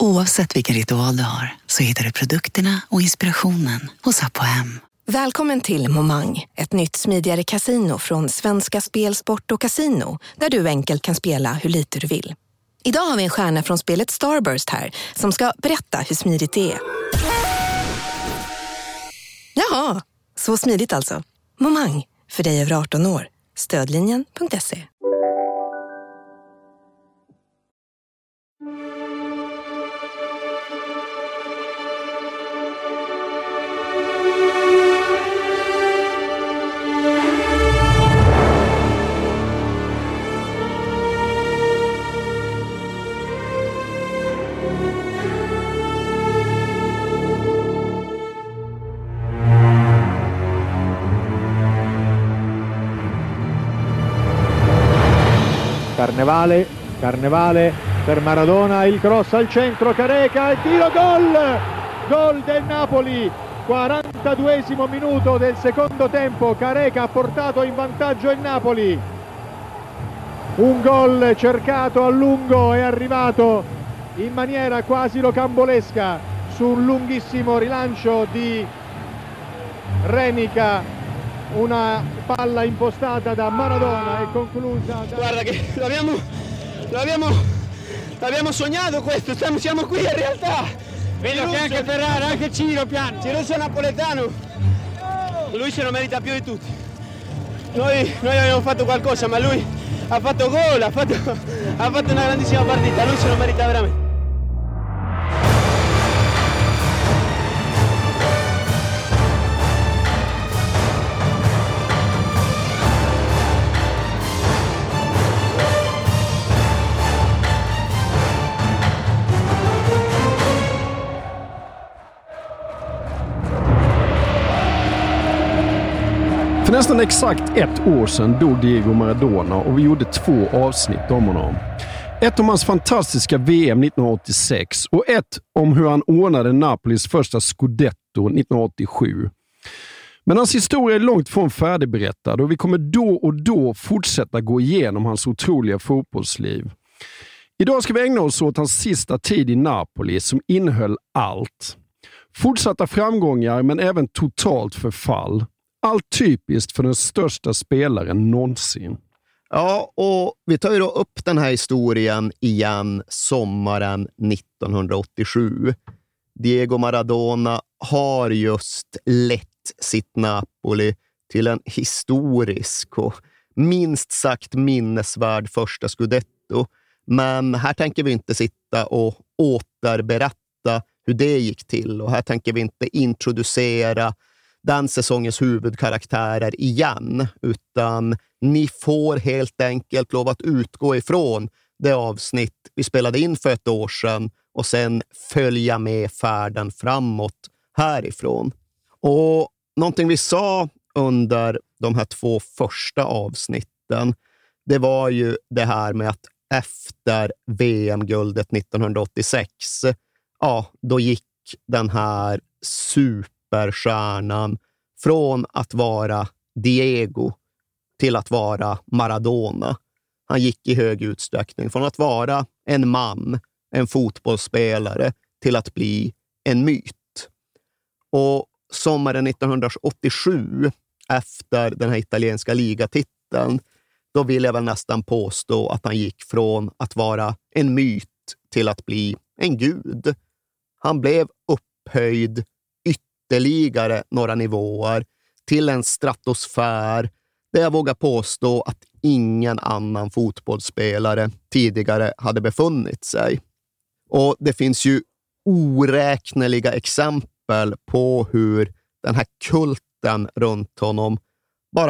Oavsett vilken ritual du har så hittar du produkterna och inspirationen hos Apohem. Välkommen till Momang, ett nytt smidigare casino från Svenska Spel, Sport och Casino, där du enkelt kan spela hur lite du vill. Idag har vi en stjärna från spelet Starburst här som ska berätta hur smidigt det är. Jaha, så smidigt alltså. Momang, för dig över 18 år. Stödlinjen.se. Carnevale per Maradona, il cross al centro, Careca, il tiro, gol del Napoli, 42esimo minuto del secondo tempo, Careca ha portato in vantaggio il Napoli, un gol cercato a lungo e arrivato in maniera quasi rocambolesca su un lunghissimo rilancio di Renica, una palla impostata da Maradona e conclusa da... Guarda che l'abbiamo sognato questo, siamo qui in realtà. Vedo che anche Ferrara, anche Ciro piano. Ciruso napoletano, lui se lo merita più di tutti. Noi abbiamo fatto qualcosa, ma lui ha fatto gol, ha fatto una grandissima partita, lui se lo merita veramente. För nästan exakt ett år sedan dog Diego Maradona och vi gjorde 2 avsnitt om honom. Ett om hans fantastiska VM 1986 och ett om hur han ordnade Napolis första Scudetto 1987. Men hans historia är långt från färdigberättad och vi kommer då och då fortsätta gå igenom hans otroliga fotbollsliv. Idag ska vi ägna oss åt hans sista tid i Napoli som innehöll allt. Fortsatta framgångar men även totalt förfall. Allt typiskt för den största spelaren någonsin. Ja, och vi tar ju då upp den här historien igen sommaren 1987. Diego Maradona har just lett sitt Napoli till en historisk och minst sagt minnesvärd första Scudetto. Men här tänker vi inte sitta och återberätta hur det gick till. Och här tänker vi inte introducera den säsongens huvudkaraktärer igen, utan ni får helt enkelt lov att utgå ifrån det avsnitt vi spelade in för ett år sedan och sen följa med färden framåt härifrån. Och någonting vi sa under de här 2 första avsnitten, det var ju det här med att efter VM-guldet 1986, ja, då gick den här superstjärnan från att vara Diego till att vara Maradona. Han gick i hög utsträckning från att vara en man, en fotbollsspelare, till att bli en myt. Och sommaren 1987, efter den här italienska ligatiteln, då vill jag väl nästan påstå att han gick från att vara en myt till att bli en gud. Han blev upphöjd ytterligare några nivåer till en stratosfär där jag vågar påstå att ingen annan fotbollsspelare tidigare hade befunnit sig. Och det finns ju oräkneliga exempel på hur den här kulten runt honom bara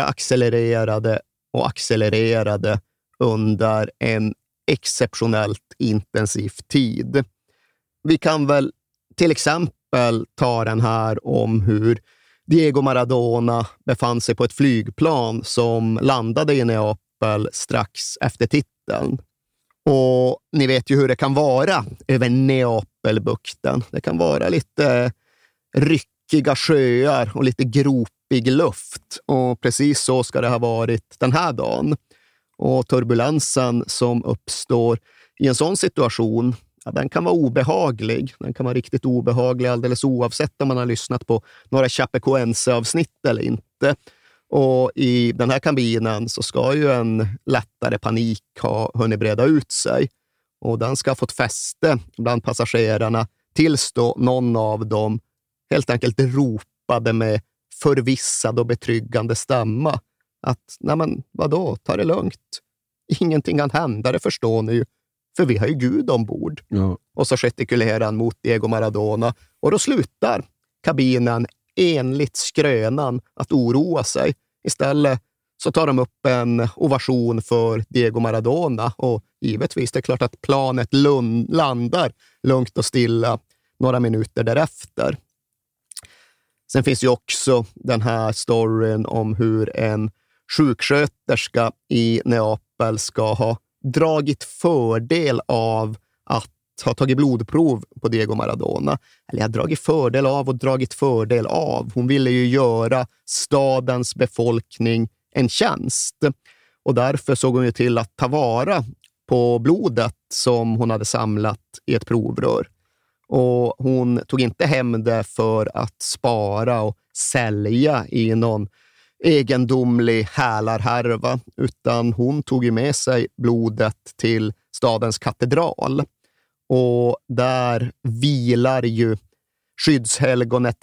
accelererade under en exceptionellt intensiv tid. Vi kan väl till exempel ta den här om hur Diego Maradona befann sig på ett flygplan som landade i Neapel strax efter titeln. Och ni vet ju hur det kan vara över Neapelbukten. Det kan vara lite ryckiga sjöar och lite gropig luft. Och precis så ska det ha varit den här dagen. Och turbulensen som uppstår i en sån situation, den kan vara obehaglig. Den kan vara riktigt obehaglig alldeles oavsett om man har lyssnat på några Chapecoense-avsnitt eller inte. Och i den här kabinen så ska ju en lättare panik ha hunnit breda ut sig. Och den ska ha fått fäste bland passagerarna tills då någon av dem helt enkelt ropade med förvissad och betryggande stämma att, nej men vadå, ta det lugnt. Ingenting kan hända, det förstår ni ju. För vi har ju Gud ombord. Ja. Och så gestikulerar han mot Diego Maradona. Och då slutar kabinen enligt skrönan att oroa sig. Istället så tar de upp en ovation för Diego Maradona. Och givetvis, det är klart att planet landar lugnt och stilla några minuter därefter. Sen finns ju också den här storyn om hur en sjuksköterska i Neapel ska ha dragit fördel av att ha tagit blodprov på Diego Maradona. Eller har dragit fördel av och dragit fördel av. Hon ville ju göra stadens befolkning en tjänst. Och därför såg hon ju till att ta vara på blodet som hon hade samlat i ett provrör. Och hon tog inte hem det för att spara och sälja i någon egendomlig hälarhärva, utan hon tog ju med sig blodet till stadens katedral. Och där vilar ju skyddshelgonet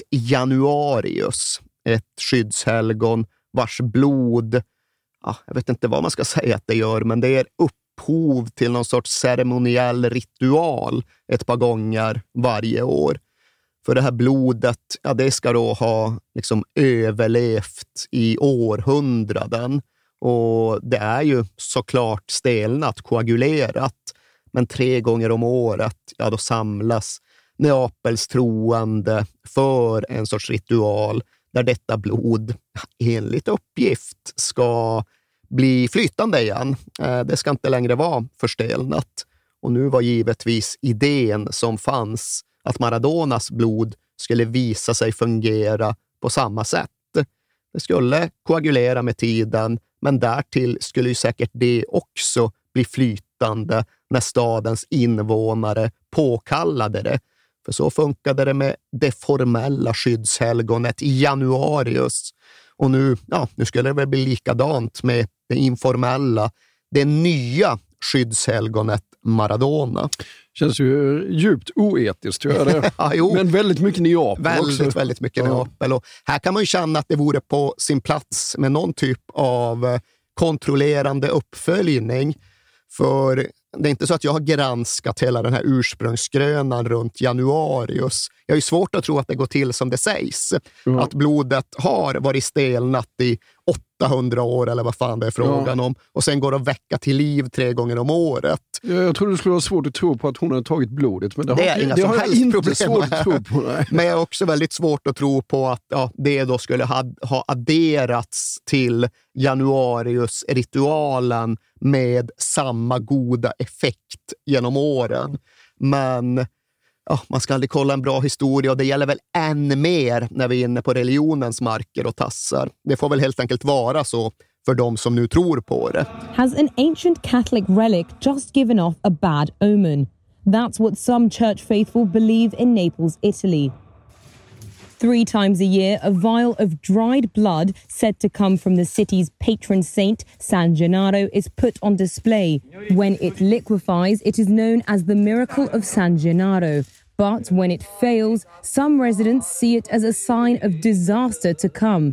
Januarius, ett skyddshelgon vars blod, jag vet inte vad man ska säga att det gör, men det är upphov till någon sorts ceremoniell ritual ett par gånger varje år. För det här blodet, det ska då ha liksom överlevt i århundraden. Och det är ju såklart stelnat, koagulerat. Men 3 gånger om året, då samlas Neapels troende för en sorts ritual där detta blod enligt uppgift ska bli flytande igen. Det ska inte längre vara förstelnat. Och nu var givetvis idén som fanns att Maradonas blod skulle visa sig fungera på samma sätt. Det skulle koagulera med tiden, men därtill skulle ju säkert det också bli flytande när stadens invånare påkallade det. För så funkade det med det formella skyddshelgonet i Januarius. Och nu skulle det väl bli likadant med det informella, det nya skyddshelgonet Maradona. Känns ju djupt oetiskt, tror jag det. Ja, men väldigt mycket Neapel också. Väldigt mycket Neapel. Och här kan man ju känna att det vore på sin plats med någon typ av kontrollerande uppföljning. För det är inte så att jag har granskat hela den här ursprungsgrönan runt Januarius. Jag är ju svårt att tro att det går till som det sägs. Att blodet har varit stelnat i 800 år eller vad fan det är frågan om. Och sen går att väcka till liv 3 gånger om året. Jag tror det skulle vara svårt att tro på att hon har tagit blodet. Men det är inga som helst inte problem. Svårt att tro på. Nej. Men jag är också väldigt svårt att tro på att det då skulle ha adderats till Januarius-ritualen med samma goda effekt genom åren. Men man ska aldrig kolla en bra historia, och det gäller väl än mer när vi är inne på religionens marker och tassar. Det får väl helt enkelt vara så för de som nu tror på det. Has an ancient Catholic relic just given off a bad omen? That's what some church faithful believe in Naples, Italy. 3 times a year, a vial of dried blood said to come from the city's patron saint, San Gennaro, is put on display. When it liquefies, it is known as the miracle of San Gennaro. But when it fails, some residents see it as a sign of disaster to come.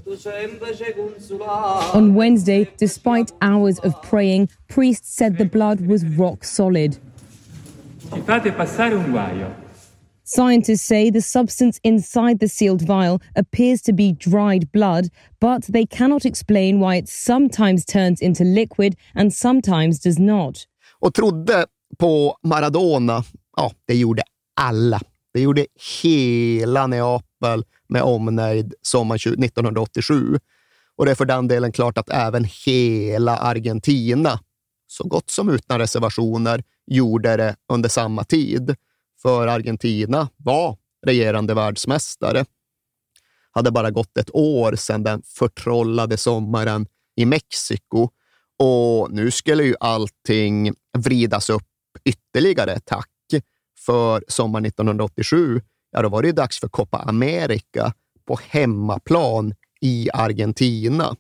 On Wednesday, despite hours of praying, priests said the blood was rock solid. Ci fate passare un guaio. Scientists say the substance inside the sealed vial appears to be dried blood, but they cannot explain why it sometimes turns into liquid and sometimes does not. Och trodde på Maradona, det gjorde alla. Det gjorde hela Neapel med omnejd sommar 1987. Och det är för den delen klart att även hela Argentina, så gott som utan reservationer, gjorde det under samma tid. För Argentina var regerande världsmästare. Hade bara gått 1 år sedan den förtrollade sommaren i Mexiko. Och nu skulle ju allting vridas upp ytterligare ett tack. för sommar 1987, ja då var det ju dags för Copa America på hemmaplan i Argentina.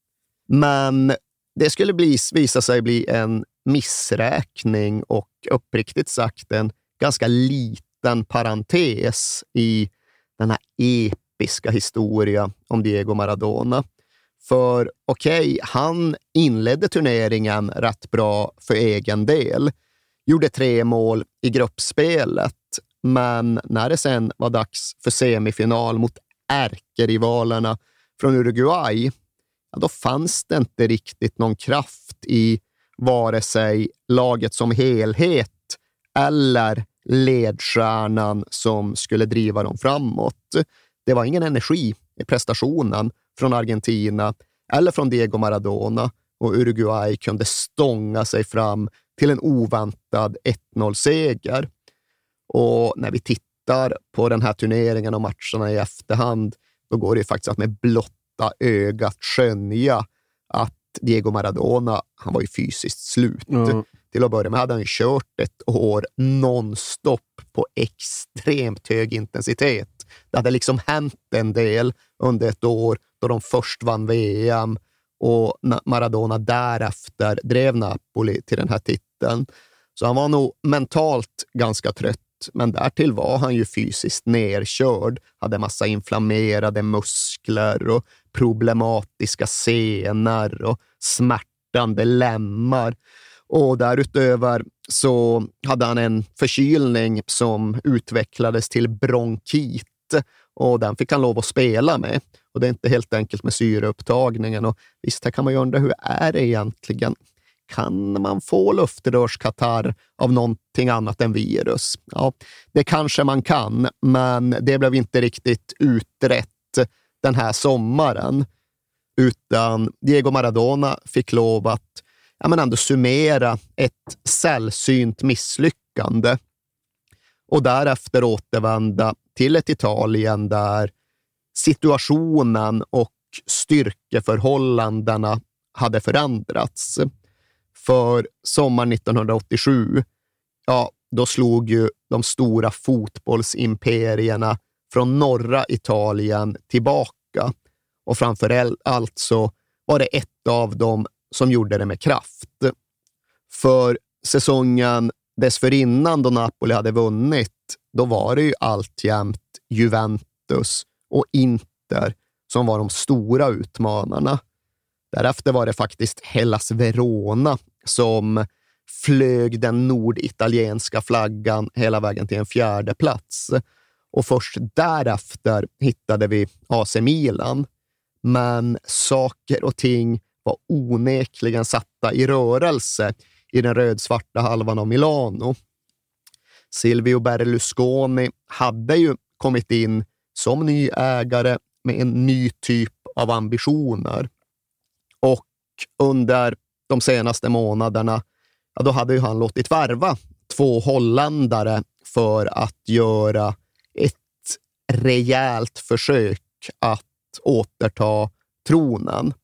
Men det skulle visa sig bli en missräkning och uppriktigt sagt en ganska liten parentes i den här episka historia om Diego Maradona. För okej, han inledde turneringen rätt bra för egen del. Gjorde 3 mål i gruppspelet. Men när det sen var dags för semifinal mot ärkerivalerna från Uruguay, ja, då fanns det inte riktigt någon kraft i vare sig laget som helhet eller ledstjärnan som skulle driva dem framåt. Det var ingen energi i prestationen från Argentina eller från Diego Maradona och Uruguay kunde stånga sig fram till en oväntad 1-0-seger. Och när vi tittar på den här turneringen och matcherna i efterhand, då går det faktiskt att med blotta ögat skönja att Diego Maradona, han var ju fysiskt slut. Till att börja med hade han ju kört ett år nonstop på extremt hög intensitet. Det hade liksom hänt en del under ett år då de först vann VM och Maradona därefter drev Napoli till den här titeln. Så han var nog mentalt ganska trött, men därtill var han ju fysiskt nerkörd, hade massa inflammerade muskler och problematiska senor och smärtande lemmar. Och därutöver så hade han en förkylning som utvecklades till bronkit och den fick han lov att spela med. Och det är inte helt enkelt med syreupptagningen. Och visst, här kan man ju undra, hur är det egentligen? Kan man få luftrörskatarr av någonting annat än virus? Ja, det kanske man kan, men det blev inte riktigt utrett den här sommaren. Utan Diego Maradona fick lov att ändå summera ett sällsynt misslyckande och därefter återvända till ett Italien där situationen och styrkeförhållandena hade förändrats. För sommar 1987, ja, då slog ju de stora fotbollsimperierna från norra Italien tillbaka. Och framför allt så var det ett av dem som gjorde det med kraft. För säsongen dessförinnan då Napoli hade vunnit, då var det ju alltjämt Juventus och Inter som var de stora utmanarna. Därefter var det faktiskt Hellas Verona som flög den norditalienska flaggan hela vägen till en 4:e plats. Och först därefter hittade vi AC Milan. Men saker och ting var onekligen satta i rörelse i den rödsvarta halvan av Milano. Silvio Berlusconi hade ju kommit in som ny ägare med en ny typ av ambitioner. Och under de senaste månaderna, ja, då hade ju han låtit värva 2 holländare för att göra ett rejält försök att återta tronen.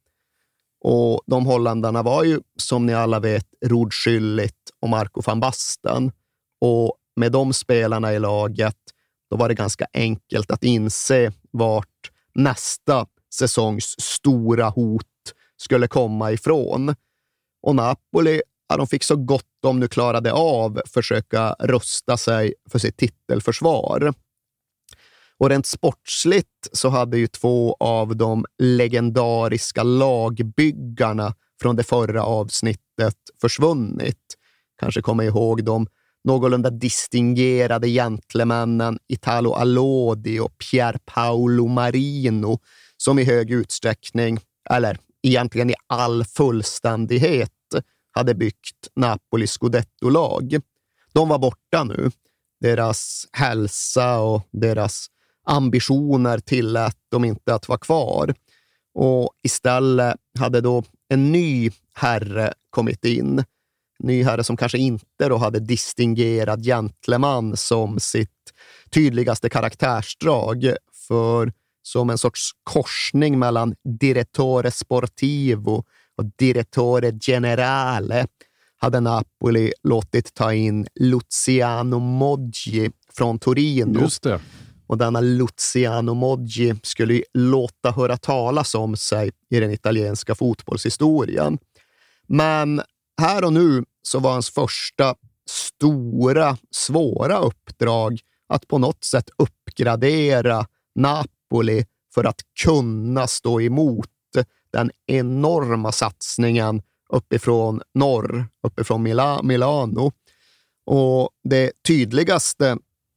Och de holländarna var ju, som ni alla vet, Ruud Schüllit och Marco van Basten. Och med de spelarna i laget, då var det ganska enkelt att inse vart nästa säsongs stora hot skulle komma ifrån. Och Napoli, ja, de fick så gott de nu klarade av försöka rusta sig för sitt titelförsvar. Och rent sportsligt så hade ju 2 av de legendariska lagbyggarna från det förra avsnittet försvunnit. Kanske kommer ihåg de någorlunda distingerade gentlemännen Italo Allodi och Pier Paolo Marino som i hög utsträckning, eller egentligen i all fullständighet, hade byggt Napolis Scudetto-lag. De var borta nu. Deras hälsa och deras ambitioner tillät dem inte att vara kvar. Och istället hade då en ny herre kommit in. En ny herre som kanske inte då hade distingerad gentleman som sitt tydligaste karaktärsdrag. För som en sorts korsning mellan direttore sportivo och direttore generale hade Napoli låtit ta in Luciano Moggi från Torino. Just det. Och denna Luciano Moggi skulle ju låta höra talas om sig i den italienska fotbollshistorien. Men här och nu så var hans första stora, svåra uppdrag att på något sätt uppgradera Napoli för att kunna stå emot den enorma satsningen uppifrån norr, uppifrån Milano. Och det tydligaste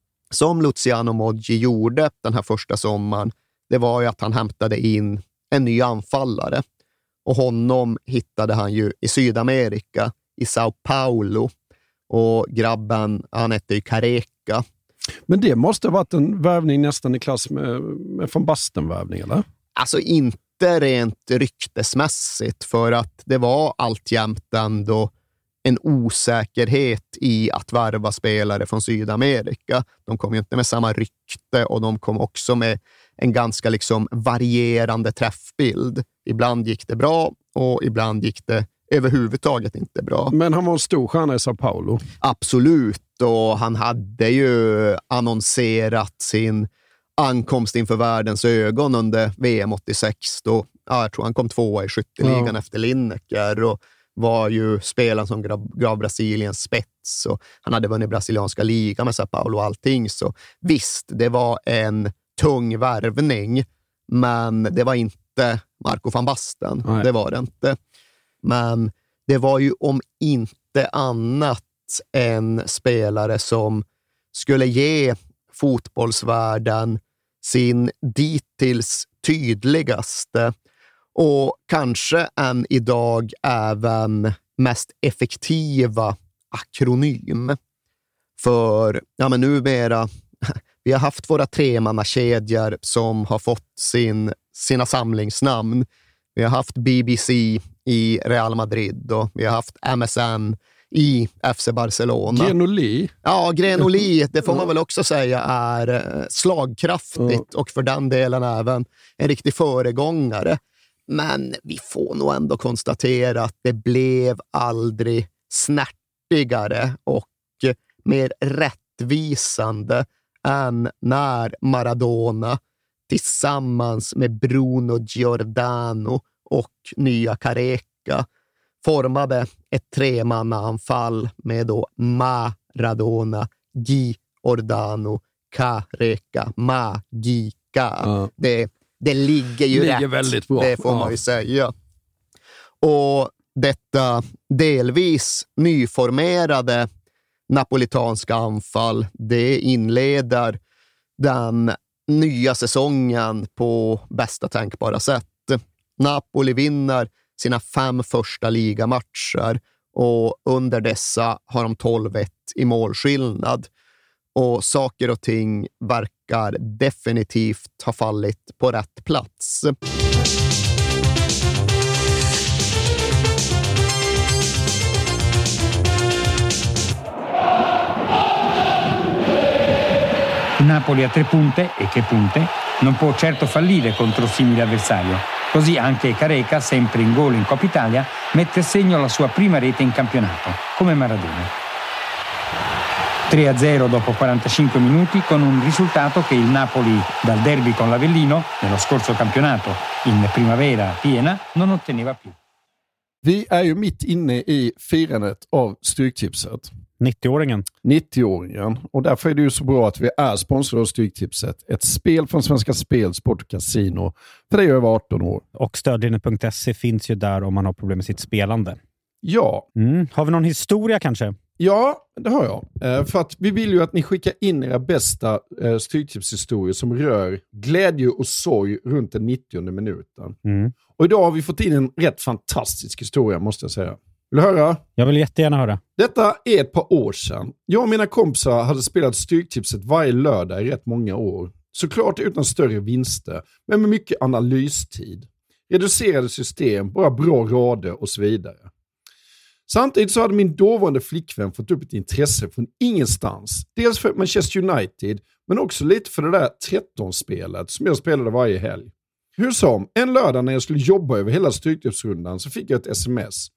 som Luciano Moggi gjorde den här första sommaren, det var ju att han hämtade in en ny anfallare. Och honom hittade han ju i Sydamerika, i Sao Paulo. Och grabben, han hette ju Careca. Men det måste ha varit en värvning nästan i klass med von Basten-värvning, eller? Alltså inte rent ryktesmässigt, för att det var alltjämt ändå en osäkerhet i att värva spelare från Sydamerika. De kom ju inte med samma rykte och de kom också med en ganska liksom varierande träffbild. Ibland gick det bra och ibland gick det överhuvudtaget inte bra. Men han var en stor stjärna i Sao Paulo. Absolut, och han hade ju annonserat sin ankomst inför världens ögon under VM 86 då, jag tror han kom 2 i skytteligan efter Lineker och var ju spelaren som gav Brasiliens spets och han hade vunnit brasilianska ligan med Sao Paulo och allting, så visst, det var en tung värvning, men det var inte Marco van Basten. Nej. Det var det inte. Men det var ju om inte annat en spelare som skulle ge fotbollsvärlden sin dittills tydligaste och kanske än idag även mest effektiva akronym. För men numera, vi har haft våra tremannakedjor som har fått sina samlingsnamn. Vi har haft BBC i Real Madrid och vi har haft MSN i FC Barcelona. Grenoli. Ja, Grenoli, det får man väl också säga är slagkraftigt och för den delen även en riktig föregångare. Men vi får nog ändå konstatera att det blev aldrig snärtigare och mer rättvisande än när Maradona tillsammans med Bruno Giordano och nya Careca formade ett tremannaanfall med då Maradona, Giordano, Careca, Magica. Det ligger ju rätt, väldigt bra. Det får man ju säga. Och detta delvis nyformerade napolitanska anfall, det inleder den nya säsongen på bästa tänkbara sätt. Napoli vinner sina 5 första ligamatcher och under dessa har de 12-1 i målskillnad. Och saker och ting verkar definitivt ha fallit på rätt plats. Napoli ha 3 punte, e che punte, non può certo fallire contro simile avversario. Così anche Careca, sempre in gol in Coppa Italia, mette a segno la sua prima rete in campionato, come Maradona. 3-0 dopo 45 minuti, con un risultato che il Napoli dal derby con l'Avellino, nello scorso campionato, in primavera piena, non otteneva più. Vi är ju mitt inne i firandet av Stryktipset. 90-åringen. Och därför är det ju så bra att vi är sponsrade av Stryktipset. Ett spel från Svenska Spel, Sport och Casino. För det är över 18 år. Och stödlinjen.se finns ju där om man har problem med sitt spelande. Ja. Har vi någon historia kanske? Ja, det har jag. För att vi vill ju att ni skickar in era bästa Stryktipshistorier som rör glädje och sorg runt den 90:e minuten. Och idag har vi fått in en rätt fantastisk historia, måste jag säga. Vill du höra? Jag vill jättegärna höra. Detta är ett par år sedan. Jag och mina kompisar hade spelat Stryktipset varje lördag i rätt många år. Såklart utan större vinster, men med mycket analystid. Reducerade system, bara bra rader och så vidare. Samtidigt så hade min dåvarande flickvän fått upp ett intresse från ingenstans. Dels för Manchester United, men också lite för det där 13-spelet som jag spelade varje helg. Hur som, en lördag när jag skulle jobba över hela Stryktipsrundan så fick jag ett sms.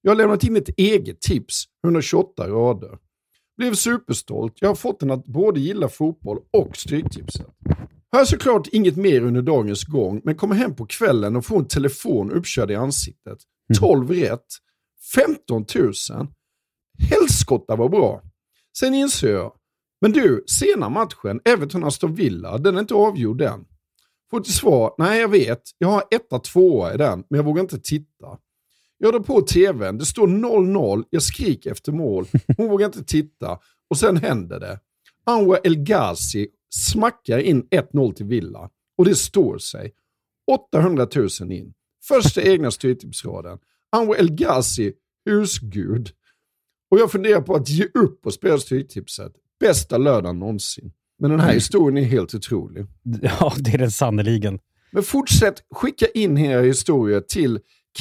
Jag har lämnat in ett eget tips, 128 rader. Blev superstolt. Jag har fått den att både gilla fotboll och stryktipset. Har jag såklart inget mer under dagens gång, men kommer hem på kvällen och får en telefon uppkörd i ansiktet. 12 rätt. 15 000. Helskotta var bra. Sen inser jag, men du, sena matchen, Everton-Aston Villa, den är inte avgjord än. Får till svar, nej jag vet, jag har 1-2 i den, men jag vågar inte titta. Jag drar på tvn, det står 0-0, jag skriker efter mål, hon vågar inte titta, och sen händer det. Anwar El Ghazi smackar in 1-0 till Villa, och det står sig. 800 000 in. Första egna styrtipsraden. Anwar El Ghazi, husgud. Och jag funderar på att ge upp och spela styrtipset. Bästa lördagen någonsin. Men den här historien är helt otrolig. Ja, det är den sannoliken. Men fortsätt skicka in era historier till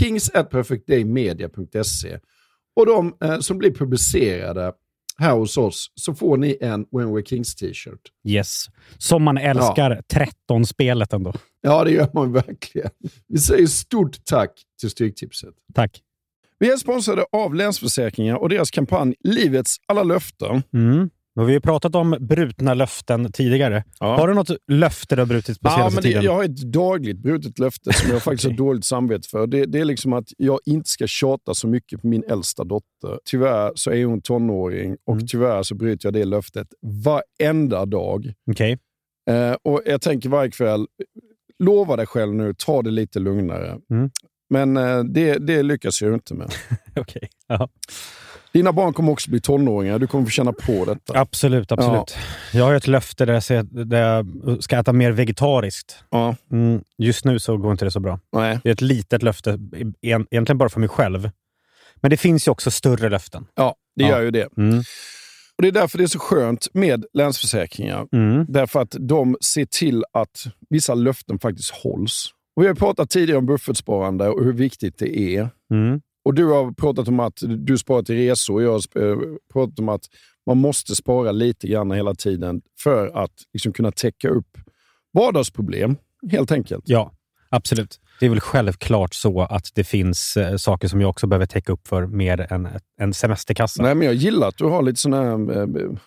kings@perfectdaymedia.se. Och de som blir publicerade här hos oss, så får ni en When We're Kings t-shirt. Yes. Som man älskar 13-spelet ändå. Ja, det gör man verkligen. Vi säger stort tack till Stryktipset. Tack. Vi är sponsrade av Länsförsäkringar och deras kampanj Livets alla löften. Och vi har pratat om brutna löften tidigare. Ja. Har du något löfte du har brutit på senaste tiden? Jag har ett dagligt brutet löfte som jag faktiskt har dåligt samvete för. Det är liksom att jag inte ska tjata så mycket på min äldsta dotter. Tyvärr så är hon tonåring och tyvärr så bryter jag det löftet varenda dag. Okej. Och jag tänker varje kväll, lova dig själv nu, ta det lite lugnare. Men det lyckas jag inte med. Okej. Ja. Dina barn kommer också bli tonåringar. Du kommer få känna på detta. Absolut. Ja. Jag har ett löfte där jag ska äta mer vegetariskt. Ja. Just nu så går inte det så bra. Nej. Det är ett litet löfte, egentligen bara för mig själv. Men det finns ju också större löften. Ja, det gör ju det. Och det är därför det är så skönt med Länsförsäkringar. Därför att de ser till att vissa löften faktiskt hålls. Och vi har pratat tidigare om buffertsparande och hur viktigt det är. Och du har pratat om att du sparar till resor och jag har pratat om att man måste spara lite grann hela tiden för att liksom kunna täcka upp vardagsproblem, helt enkelt. Ja, absolut. Det är väl självklart så att det finns saker som jag också behöver täcka upp för mer än en semesterkassa. Nej, men jag gillar att du har lite sån här,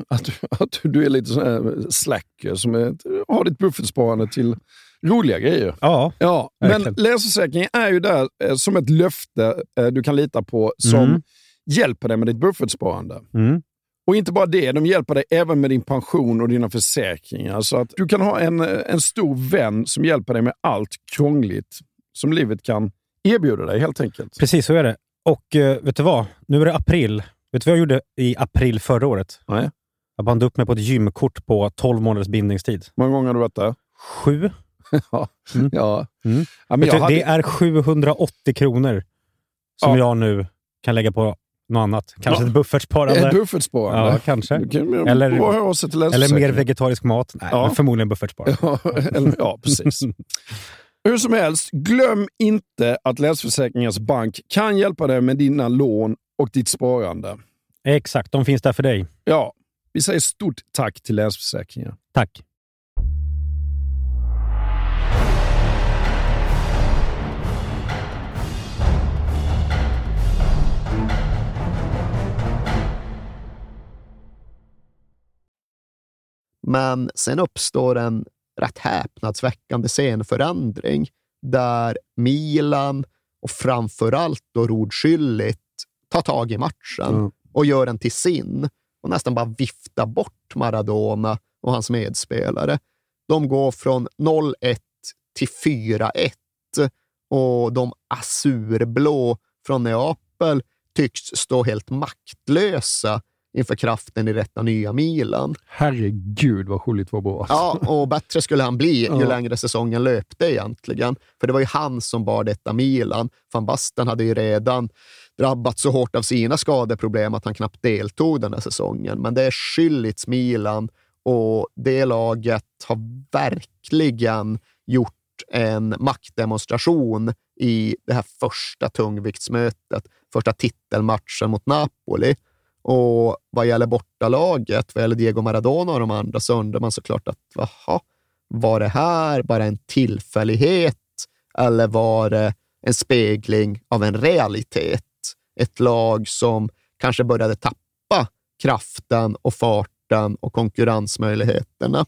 att du är lite sån här slacker som har ditt buffertsparande till roliga grejer. Ja, men Länsförsäkringen är ju där som ett löfte du kan lita på som hjälper dig med ditt buffertsparande. Och inte bara det, de hjälper dig även med din pension och dina försäkringar. Så att du kan ha en stor vän som hjälper dig med allt krångligt som livet kan erbjuda dig, helt enkelt. Precis, så är det. Och vet du vad? Nu är det april. Vet du vad jag gjorde i april förra året? Nej. Jag bandade upp mig på ett gymkort på 12 månaders bindningstid. Hur många gånger har du varit där? 7. Ja, men det är 780 kronor som jag nu kan lägga på något annat. Kanske ett buffertsparande. Ett buffertsparande. Ja, kanske. Eller mer vegetarisk mat. Nej, men förmodligen buffertsparande. Ja, precis. Hur som helst, glöm inte att Länsförsäkringars bank kan hjälpa dig med dina lån och ditt sparande. Exakt, de finns där för dig. Ja, vi säger stort tack till Länsförsäkringar. Tack. Men sen uppstår en rätt häpnadsväckande scenförändring där Milan och framförallt då Rod Schüllit tar tag i matchen och gör den till sin och nästan bara viftar bort Maradona och hans medspelare. De går från 0-1 till 4-1 och de azurblå från Neapel tycks stå helt maktlösa inför kraften i detta nya Milan. Herregud vad Schüllit var bra. Ja, och bättre skulle han bli ju längre säsongen löpte egentligen. För det var ju han som bar detta Milan. Van Basten hade ju redan drabbat så hårt av sina skadeproblem att han knappt deltog den här säsongen. Men det är Schüllits Milan och det laget har verkligen gjort en maktdemonstration i det här första tungviktsmötet, första titelmatchen mot Napoli. Och vad gäller bortalaget, vad gäller Diego Maradona och de andra, så undrar man såklart att var det här bara en tillfällighet eller var det en spegling av en realitet? ett lag som kanske började tappa kraften och farten och konkurrensmöjligheterna.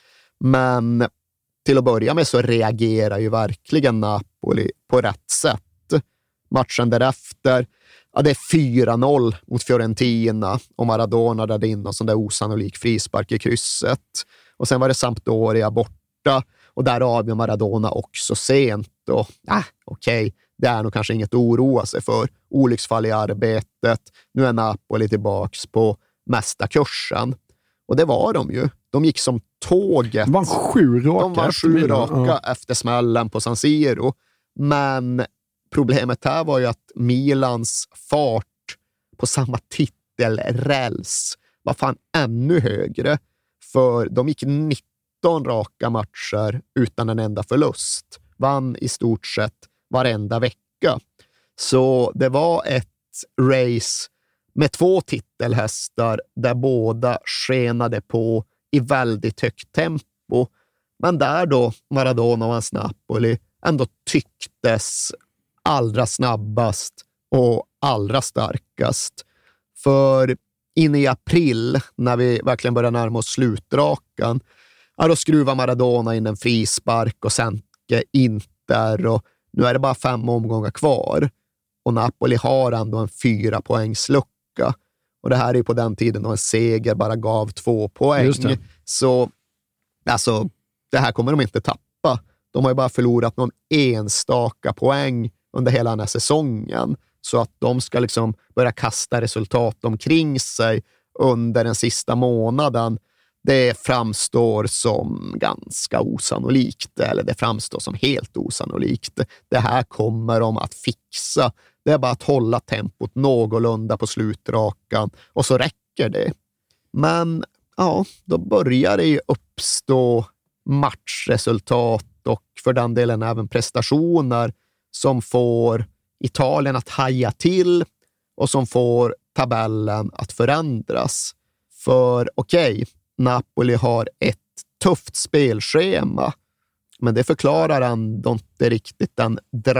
Men till att börja med så reagerar ju verkligen Napoli på rätt sätt. Matchen därefter, det är 4-0 mot Fiorentina och Maradona där in och sån där osannolik frispark i krysset. Och sen var det Sampdoria borta och där avgör Maradona också sent. Och okej, det är nog kanske inget att oroa sig för. Olycksfall i arbetet. Nu är Napoli tillbaks på mästarkursen. Och det var de ju. De gick som tåget. De var 7 raka efter smällen på San Siro. Men problemet här var ju att Milans fart på samma titelräls var fan ännu högre. För de gick 19 raka matcher utan en enda förlust. Vann i stort sett varenda vecka. Så det var ett race med 2 titelhästar där båda skenade på i väldigt högt tempo. Men där då Maradona och hans Napoli ändå tycktes allra snabbast och allra starkast. För in i april, när vi verkligen börjar närma oss slutrakan, då skruvar Maradona in en frispark och Senke Inter och nu är det bara 5 omgångar kvar. Och Napoli har ändå en 4-poängslucka. Och det här är ju på den tiden då en seger bara gav 2 poäng. Så alltså, det här kommer de inte tappa. De har ju bara förlorat någon enstaka poäng under hela den här säsongen. Så att de ska liksom börja kasta resultat omkring sig under den sista månaden, det framstår som ganska osannolikt. Eller det framstår som helt osannolikt. Det här kommer de att fixa. Det är bara att hålla tempot någorlunda på slutrakan och så räcker det. Men ja, då börjar det ju uppstå matchresultat och för den delen även prestationer som får Italien att haja till och som får tabellen att förändras. För okej, Napoli har ett tufft spelschema, men det förklarar ändå inte riktigt den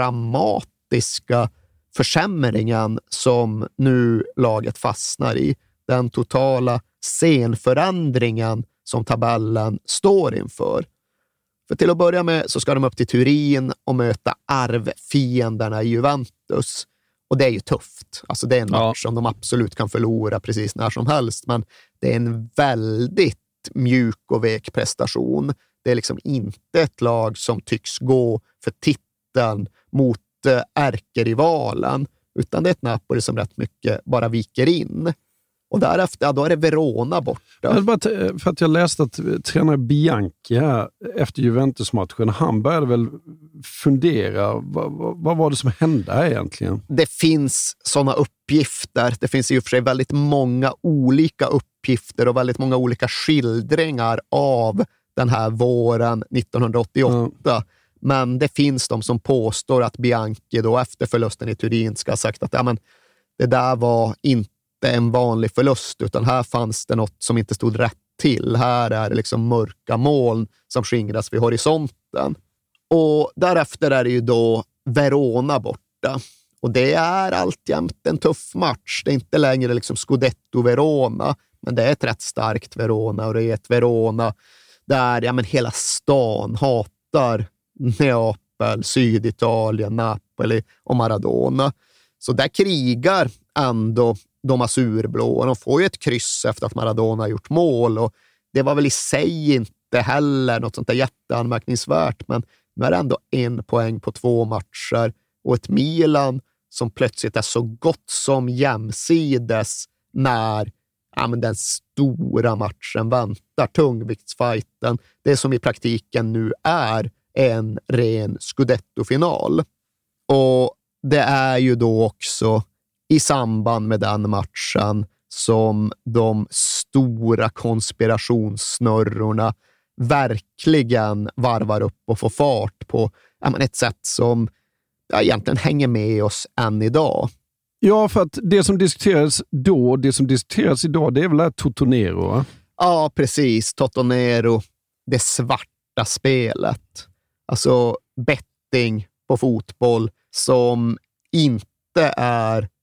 dramatiska försämringen som nu laget fastnar i. Den totala scenförändringen som tabellen står inför. För till att börja med så ska de upp till Turin och möta arvfienderna i Juventus. Och det är ju tufft. Alltså det är en match som de absolut kan förlora precis när som helst. Men det är en väldigt mjuk och vek prestation. Det är liksom inte ett lag som tycks gå för titeln mot ärkerivalen. Utan det är ett Napoli som rätt mycket bara viker in. Och därefter, då är det Verona borta. För att jag läste att tränare Bianchi här efter Juventus-matchen, han började väl fundera, vad var det som hände här egentligen? Det finns sådana uppgifter. Det finns i och för sig väldigt många olika uppgifter och väldigt många olika skildringar av den här våren 1988. Men det finns de som påstår att Bianchi då efter förlusten i Turin ska ha sagt att det där var inte en vanlig förlust, utan här fanns det något som inte stod rätt till. Här är det liksom mörka moln som skingras vid horisonten. Och därefter är det ju då Verona borta. Och det är alltjämt en tuff match. Det är inte längre liksom Scudetto-Verona, men det är ett rätt starkt Verona. Och det är ett Verona där hela stan hatar Neapel, Syditalien, Napoli och Maradona. Så där krigar ändå de azurblå. De får ju ett kryss efter att Maradona har gjort mål. Och det var väl i sig inte heller något sånt där jätteanmärkningsvärt. Men nu är det ändå 1 poäng på 2 matcher. Och ett Milan som plötsligt är så gott som jämsides när den stora matchen väntar. Tungviktsfighten. Det som i praktiken nu är en ren Scudetto-final. Och det är ju då också i samband med den matchen som de stora konspirationssnurrorna verkligen varvar upp och får fart på ett sätt som egentligen hänger med oss än idag. Ja, för att det som diskuterades då och det som diskuteras idag, det är väl det här Totonero, va? Ja, precis. Totonero, det svarta spelet. Alltså betting på fotboll som inte är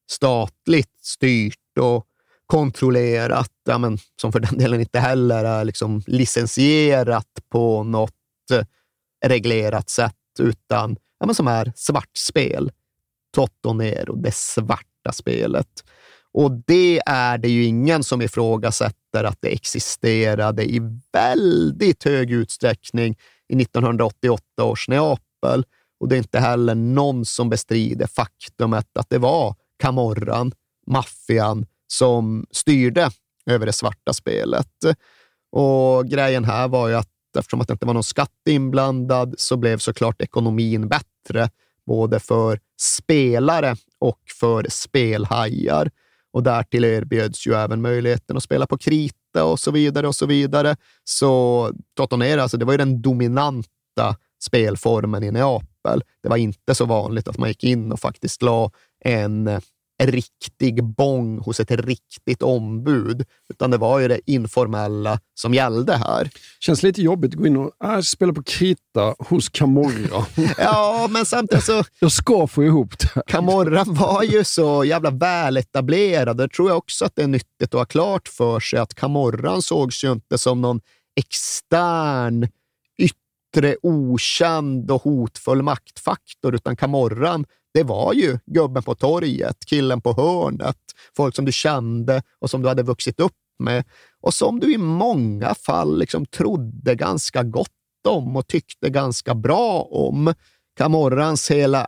statligt styrt och kontrollerat, som för den delen inte heller är liksom licensierat på något reglerat sätt, utan som är svartspel. Toto Nero, det svarta spelet. Och det är det ju ingen som ifrågasätter att det existerade i väldigt hög utsträckning i 1988 års Neapel. Och det är inte heller någon som bestrider faktumet att det var Camorran, maffian, som styrde över det svarta spelet. Och grejen här var ju att eftersom att det inte var någon skatt inblandad så blev såklart ekonomin bättre både för spelare och för spelhajar. Och därtill erbjöds ju även möjligheten att spela på krita och så vidare och så vidare. Så Toto Nero, alltså det var ju den dominanta spelformen i Neapel. Det var inte så vanligt att man gick in och faktiskt la en riktig bong hos ett riktigt ombud, utan det var ju det informella som gällde här. Känns lite jobbigt att gå in och spela på krita hos Camorra. Ja, men samtidigt så... Jag ska få ihop det. Camorra var ju så jävla väletablerad. Det tror jag också att det är nyttigt att ha klart för sig att Camorran sågs ju inte som någon extern, yttre, okänd och hotfull maktfaktor, utan Camorran, det var ju gubben på torget, killen på hörnet, folk som du kände och som du hade vuxit upp med och som du i många fall liksom trodde ganska gott om och tyckte ganska bra om. Camorrans hela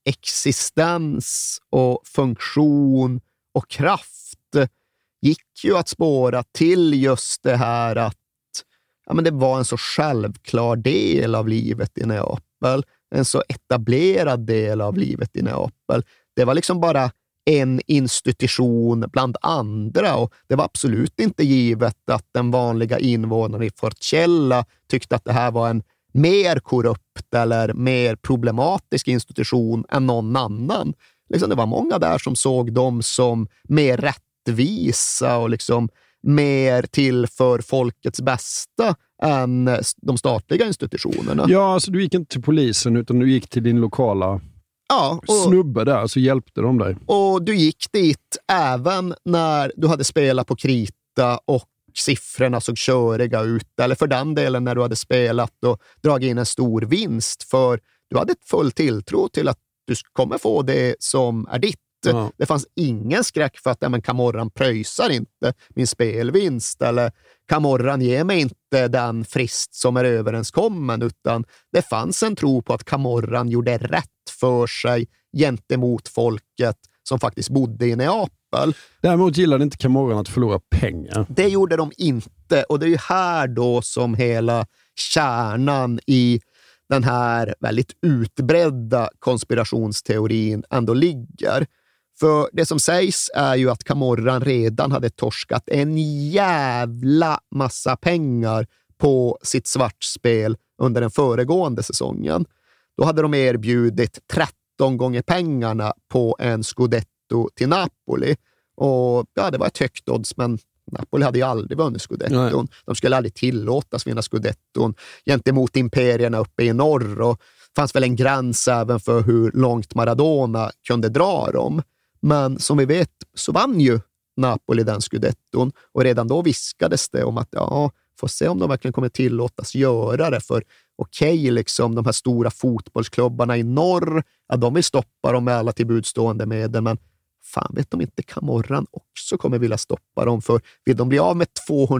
existens och funktion och kraft gick ju att spåra till just det här att det var en så självklar del av livet i Neapel. En så etablerad del av livet i Neapel. Det var liksom bara en institution bland andra och det var absolut inte givet att den vanliga invånaren i Forcella tyckte att det här var en mer korrupt eller mer problematisk institution än någon annan. Liksom det var många där som såg dem som mer rättvisa och liksom mer till för folkets bästa än de statliga institutionerna. Ja, alltså du gick inte till polisen utan du gick till din lokala snubbe där, så hjälpte de dig. Och du gick dit även när du hade spelat på krita och siffrorna såg köriga ut, eller för den delen när du hade spelat och dragit in en stor vinst, för du hade full tilltro till att du kommer få det som är ditt. Ja. Det fanns ingen skräck för att Camorran pröjsar inte min spelvinst eller Camorran ger mig inte den frist som är överenskommen, utan det fanns en tro på att Camorran gjorde rätt för sig gentemot folket som faktiskt bodde i Neapel. Däremot gillade inte Camorran att förlora pengar. Det gjorde de inte, och det är ju här då som hela kärnan i den här väldigt utbredda konspirationsteorin ändå ligger. För det som sägs är ju att Camorran redan hade torskat en jävla massa pengar på sitt svartspel under den föregående säsongen. Då hade de erbjudit 13 gånger pengarna på en scudetto till Napoli. Och det var ett högt odds, men Napoli hade ju aldrig vunnit scudetton. Nej. De skulle aldrig tillåtas vinna scudetton gentemot imperierna uppe i norr, och fanns väl en gräns även för hur långt Maradona kunde dra dem. Men som vi vet så vann ju Napoli den scudetton, och redan då viskades det om att får se om de verkligen kommer tillåtas göra det, för liksom de här stora fotbollsklubbarna i norr, de vill stoppa dem med alla tillbudstående medel, men fan vet de inte Camorran också kommer vilja stoppa dem, för vill de bli av med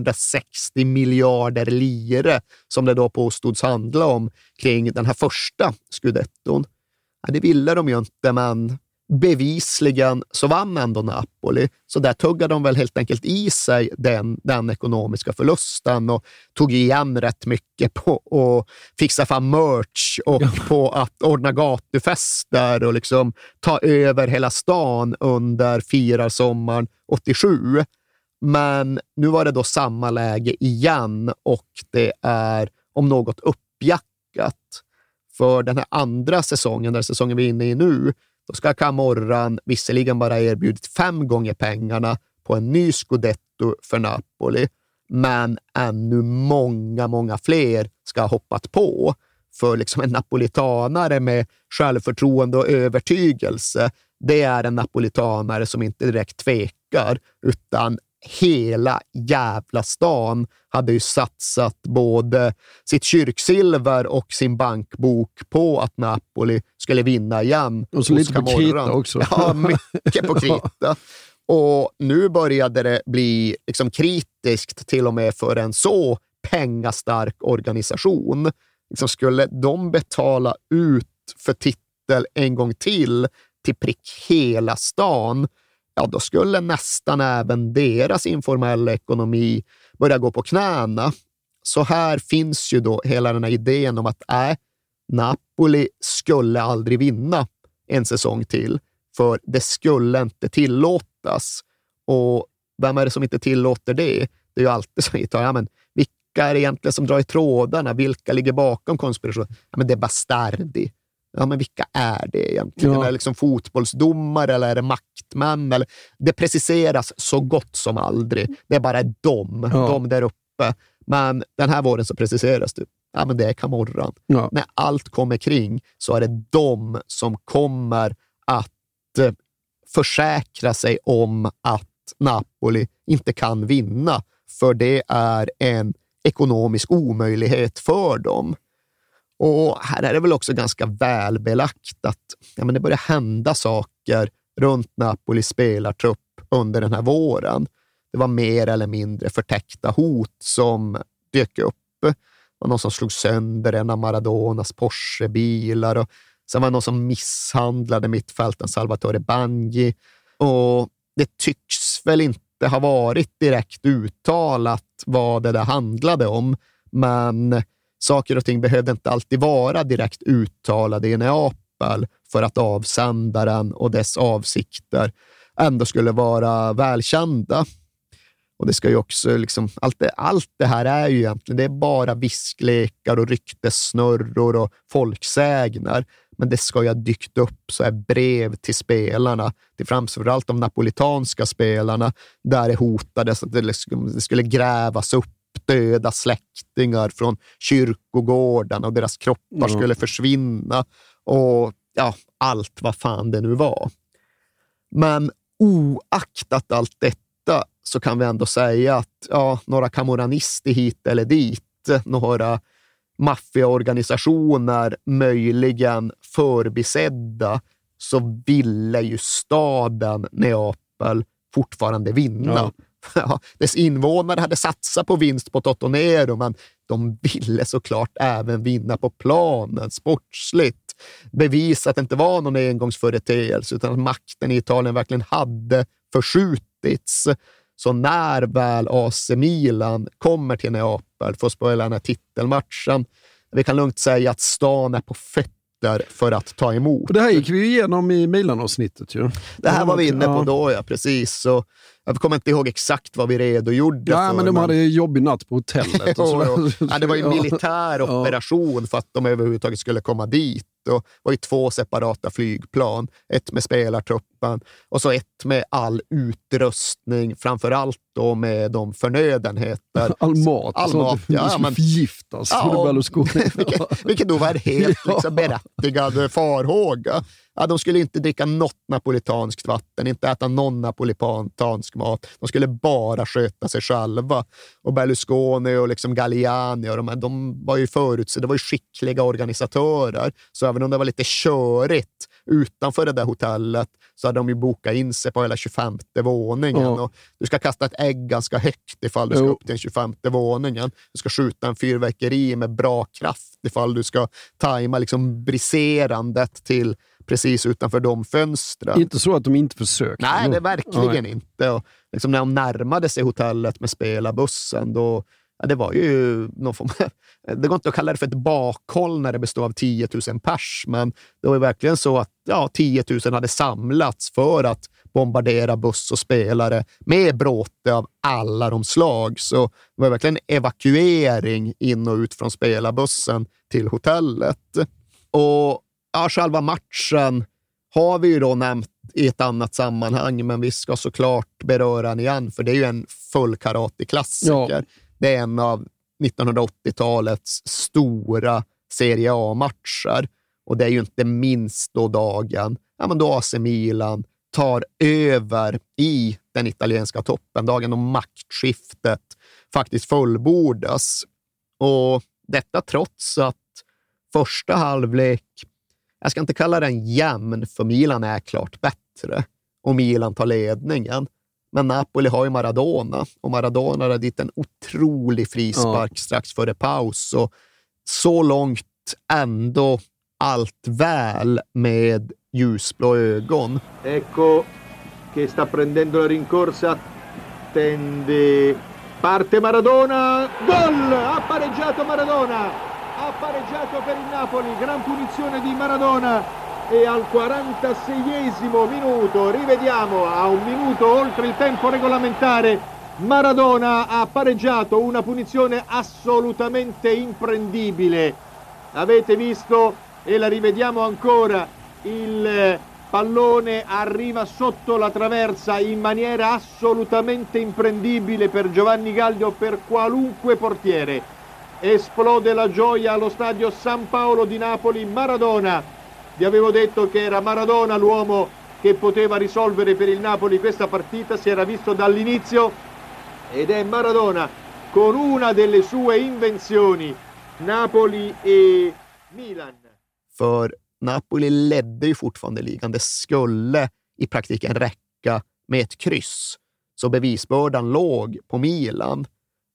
260 miljarder lire som det då påstods handla om kring den här första scudetton. Det ville de ju inte, men bevisligen så vann ändå Napoli, så där tuggade de väl helt enkelt i sig den ekonomiska förlusten och tog igen rätt mycket på att fixa fram merch och på att ordna gatufester och liksom ta över hela stan under firarsommaren 87. Men nu var det då samma läge igen, och det är om något uppjackat. För den här andra säsongen, den säsongen vi är inne i nu, då ska Camorran visserligen bara erbjudit 5 gånger pengarna på en ny scudetto för Napoli, men ännu många, många fler ska ha hoppat på. för liksom en napolitanare med självförtroende och övertygelse, det är en napolitanare som inte direkt tvekar, utan hela jävla stan hade ju satsat både sitt kyrksilver och sin bankbok på att Napoli skulle vinna igen. Och så lite på krita också. Ja, mycket på krita. Och nu började det bli liksom kritiskt till och med för en så pengastark organisation. Liksom skulle de betala ut för titel en gång till prick hela stan, ja då skulle nästan även deras informella ekonomi börja gå på knäna. Så här finns ju då hela den här idén om att Napoli skulle aldrig vinna en säsong till, för det skulle inte tillåtas. Och vem är det som inte tillåter det? Det är ju alltid så att men vilka är det egentligen som drar i trådarna? Vilka ligger bakom konspirationen? Ja, men det är Bastardi. Ja, men vilka är det egentligen? Ja. Är det liksom fotbollsdomare eller är det maktmän? Eller, det preciseras så gott som aldrig. Det är bara de där uppe. Men den här våren så preciseras det. Ja, men det är Camorran. Ja. När allt kommer kring så är det de som kommer att försäkra sig om att Napoli inte kan vinna. För det är en ekonomisk omöjlighet för dem. Och här är det väl också ganska välbelagt att men det börjar hända saker runt Napolis spelartrupp under den här våren. Det var mer eller mindre förtäckta hot som dök upp. Det var någon som slog sönder en av Maradonas Porsche-bilar och sen var det någon som misshandlade mittfälten Salvatore Bagni. Och det tycks väl inte ha varit direkt uttalat vad det där handlade om, men saker och ting behövde inte alltid vara direkt uttalade i Neapel för att avsändaren och dess avsikter ändå skulle vara välkända. Och det ska ju också liksom, allt det här är ju egentligen, det är bara visklekar och ryktessnurror och folksägner. Men det ska ju ha dykt upp så här brev till spelarna, till framförallt de napolitanska spelarna, där det hotades att det skulle grävas upp döda släktingar från kyrkogårdarna och deras kroppar skulle försvinna och allt vad fan det nu var. Men oaktat allt detta så kan vi ändå säga att några camorranister hit eller dit, några maffiaorganisationer möjligen förbisedda, så ville ju staden Neapel fortfarande vinna. Ja, dess invånare hade satsat på vinst på Totonero, men de ville såklart även vinna på planen, sportsligt. Bevisa att det inte var någon engångsföreteelse utan att makten i Italien verkligen hade förskjutits. Så när väl AC Milan kommer till Neapel för att spela den här titelmatchen, vi kan lugnt säga att stan är på fötter för att ta emot. Och det här gick vi igenom i Milan-avsnittet ju. Det här var vi inne på då, ja, precis. Så jag kommer inte ihåg exakt vad vi redogjorde för. Men de hade ju jobbig natt på hotellet. Ja, det var ju en militär operation för att de överhuvudtaget skulle komma dit. Och det var ju 2 separata flygplan. Ett med spelartruppen och så ett med all utrustning. Framförallt då med de förnödenheter. All mat. Ja, men förgiftas. Vilket då var helt liksom berättigad farhåga. Ja, de skulle inte dricka något napolitanskt vatten, inte äta någon napolitansk mat. De skulle bara sköta sig själva. Och Berlusconi och liksom Galliani och de var ju förutsedda, det var ju skickliga organisatörer. Så även om det var lite körigt utanför det där hotellet så hade de ju bokat in sig på hela 25:e våningen. Och du ska kasta ett ägg ganska högt ifall du ska upp till den 25:e våningen. Du ska skjuta en fyrverkeri med bra kraft ifall du ska tajma liksom briserandet till precis utanför de fönstren. Inte så att de inte försökte. Nej, det är verkligen inte. Och liksom när de närmade sig hotellet med spelarbussen, då det var ju någon form, det går inte att kalla det för ett bakhåll när det består av 10 000 pers, men det var ju verkligen så att 10 000 hade samlats för att bombardera buss och spelare med bråte av alla de slag. Så det var verkligen evakuering in och ut från spelarbussen till hotellet. Och själva matchen har vi ju då nämnt i ett annat sammanhang, men vi ska såklart beröra den igen, för det är ju en full karate-klassiker. Ja. Det är en av 1980-talets stora Serie A-matcher. Och det är ju inte minst då dagen då AC Milan tar över i den italienska toppen. Dagen då maktskiftet faktiskt fullbordas. Och detta trots att första halvlek, jag ska inte kalla den jämn, för Milan är klart bättre. Och Milan tar ledningen. Men Napoli har ju Maradona. Och Maradona hade dit en otrolig frispark strax före paus. Och så långt ändå allt väl med ljusblå ögon. Ecco che sta prendendo la rincorsa, tende, parte Maradona, gol! Ha pareggiato Maradona, ha pareggiato per il Napoli, gran punizione di Maradona. E al 46esimo minuto, rivediamo, a un minuto oltre il tempo regolamentare, Maradona ha pareggiato, una punizione assolutamente imprendibile. Avete visto, e la rivediamo ancora, il pallone arriva sotto la traversa in maniera assolutamente imprendibile per Giovanni Gallo, per qualunque portiere. Esplode la gioia allo stadio San Paolo di Napoli. Maradona, vi avevo detto che era Maradona l'uomo che poteva risolvere per il Napoli questa partita, si era visto dall'inizio, ed è Maradona con una delle sue invenzioni. Napoli e Milan. För Napoli ledde ju fortfarande ligan. Det skulle i praktiken räcka med ett kryss. Så bevisbördan låg på Milan.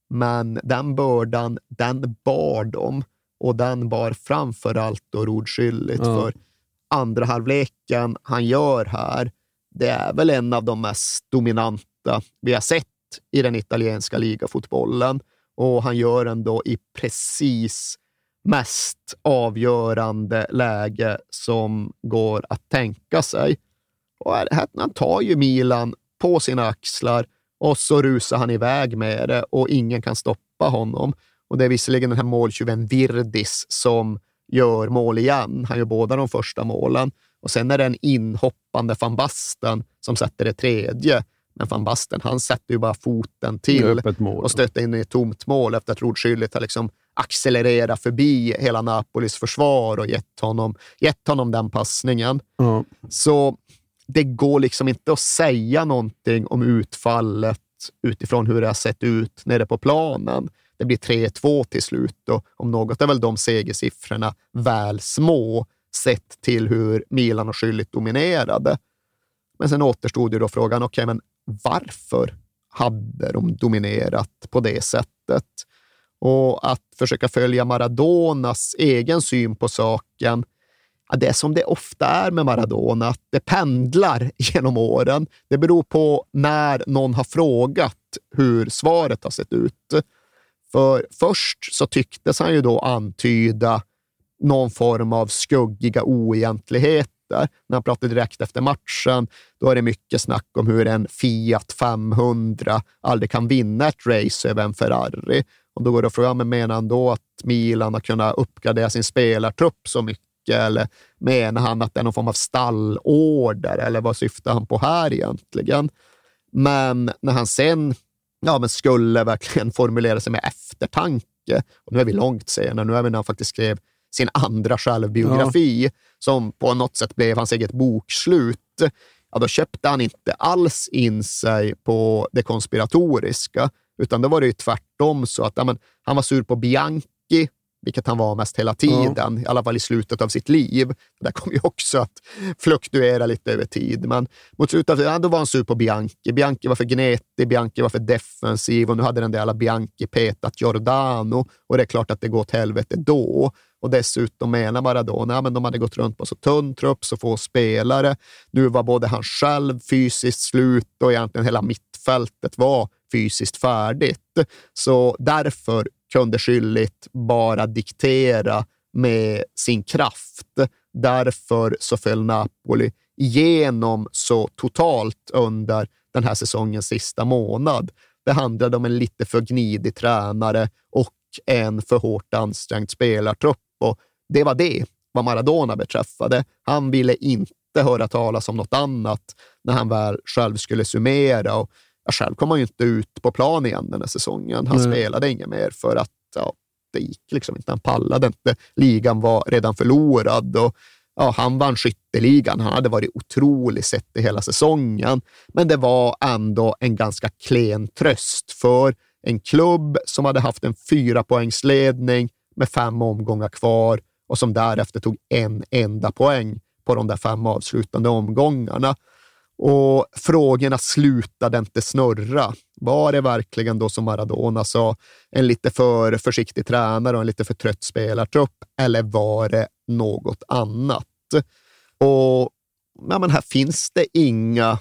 Men den bördan, den bar de. Och den bar framförallt då Rudskylligt. För andra halvleken han gör här, det är väl en av de mest dominanta vi har sett i den italienska ligafotbollen. Och han gör den då i precis mest avgörande läge som går att tänka sig. Och han tar ju Milan på sina axlar och så rusar han iväg med det och ingen kan stoppa honom. Och det är visserligen den här måltjuven Virdis som gör mål igen. Han gör båda de första målen. Och sen är det en inhoppande Van Basten som sätter det tredje. Men Van Basten, han sätter ju bara foten till och stöter in i ett tomt mål efter att Rudskylligt har liksom accelererat förbi hela Napolis försvar och gett honom den passningen. Så det går liksom inte att säga någonting om utfallet utifrån hur det har sett ut nere på planen. Det blir 3-2 till slut och om något är väl de segersiffrorna väl små sett till hur Milan och Skylligt dominerade. Men sen återstod ju då frågan, okej, men varför hade de dominerat på det sättet? Och att försöka följa Maradonas egen syn på saken, det är som det ofta är med Maradona, att det pendlar genom åren. Det beror på när någon har frågat hur svaret har sett ut. För först så tycktes han ju då antyda någon form av skuggiga oegentligheter. När han pratade direkt efter matchen, då är det mycket snack om hur en Fiat 500 aldrig kan vinna ett race över en Ferrari. Och då går det att fråga, men menar han då att Milan har kunnat uppgradera sin spelartrupp så mycket? Eller menar han att det är någon form av stallorder? Eller vad syftar han på här egentligen? Men när han sen skulle verkligen formulera sig med eftertanke, och nu är vi långt senare, nu är vi när han faktiskt skrev sin andra självbiografi som på något sätt blev hans eget bokslut, då köpte han inte alls in sig på det konspiratoriska, utan då var det ju tvärtom så att han var sur på Bianchi, vilket han var mest hela tiden, i alla fall i slutet av sitt liv. Det kommer ju också att fluktuera lite över tid. Men mot slutet då var han sur på Bianchi. Bianchi var för gnetig, Bianchi var för defensiv och nu hade den där alla Bianchi petat Giordano och det är klart att det går åt helvete då. Och dessutom menar Maradona, men de hade gått runt på så tunn trupp, så få spelare. Nu var både han själv fysiskt slut och egentligen hela mittfältet var fysiskt färdigt. Så därför kunde Skylligt bara diktera med sin kraft. Därför så föll Napoli igenom så totalt under den här säsongens sista månad. Det handlade om en lite för gnidig tränare och en för hårt ansträngd spelartrupp. Och det var det vad Maradona beträffade. Han ville inte höra talas om något annat när han väl själv skulle summera. Och själv kom han ju inte ut på plan igen den här säsongen. Han spelade inget mer för att det gick liksom inte. Han pallade inte. Ligan var redan förlorad och han vann skytteligan. Han hade varit otroligt sett i hela säsongen. Men det var ändå en ganska klen tröst för en klubb som hade haft en 4-poängsledning med 5 omgångar kvar och som därefter tog en enda poäng på de där 5 avslutande omgångarna. Och frågorna slutade inte snurra. Var det verkligen då, som Maradona sa, en lite för försiktig tränare och en lite för trött spelartrupp, eller var det något annat? Och men här finns det inga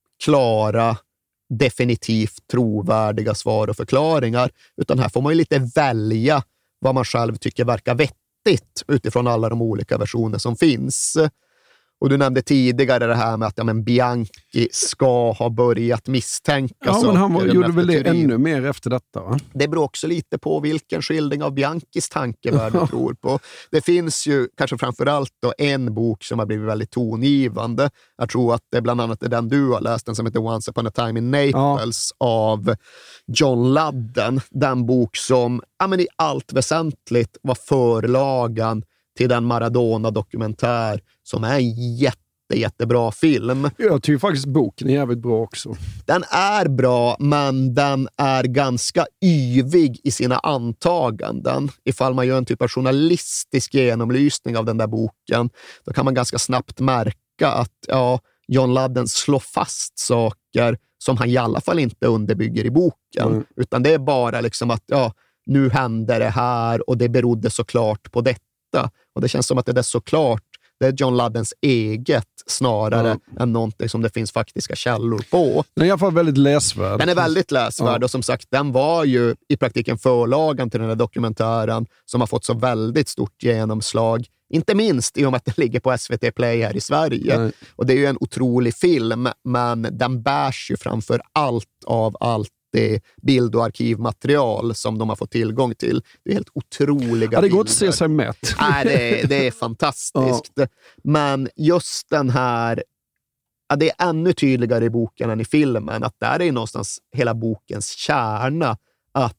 klara, definitivt trovärdiga svar och förklaringar, utan här får man ju lite välja vad man själv tycker verkar vettigt utifrån alla de olika versioner som finns. Och du nämnde tidigare det här med att Bianchi ska ha börjat misstänka. Ja, men han gjorde väl det ännu mer efter detta, va? Det beror också lite på vilken skildring av Bianchis tankevärld du tror på. Det finns ju kanske framförallt då en bok som har blivit väldigt tongivande. Jag tror att det bland annat är den du har läst, den som heter Once upon a time in Naples av John Ludden. Den bok som i allt väsentligt var förlagan till den Maradona-dokumentär som är en jättebra film. Jag tycker faktiskt boken är jävligt bra också. Den är bra, men den är ganska yvig i sina antaganden. Ifall man gör en typ av journalistisk genomlysning av den där boken, då kan man ganska snabbt märka att John Ludden slår fast saker som han i alla fall inte underbygger i boken. Utan det är bara liksom att nu händer det här och det berodde såklart på detta. Och det känns som att det är såklart, det är John Luddens eget snarare än någonting som det finns faktiska källor på. Den är i alla fall väldigt läsvärd. Den är väldigt läsvärd och som sagt, den var ju i praktiken förlagan till den här dokumentären som har fått så väldigt stort genomslag. Inte minst i och med att den ligger på SVT Play här i Sverige. Nej. Och det är ju en otrolig film, men den bärs ju framför allt av allt det bild- och arkivmaterial som de har fått tillgång till. Det är helt otroliga det går inte att se sig mätt. Nej, det är fantastiskt. Ja. Men just den här, det är ännu tydligare i boken än i filmen, att där är någonstans hela bokens kärna. Att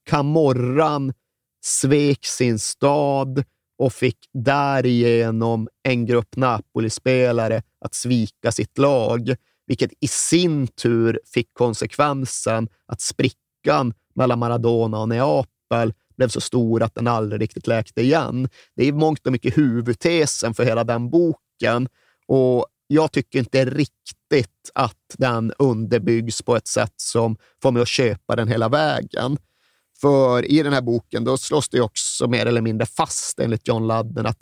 Camorran svek sin stad och fick därigenom en grupp Napoli-spelare att svika sitt lag, vilket i sin tur fick konsekvensen att sprickan mellan Maradona och Neapel blev så stor att den aldrig riktigt läkte igen. Det är mångt och mycket huvudtesen för hela den boken, och jag tycker inte riktigt att den underbyggs på ett sätt som får mig att köpa den hela vägen. För i den här boken då slås det också mer eller mindre fast enligt John Ludden att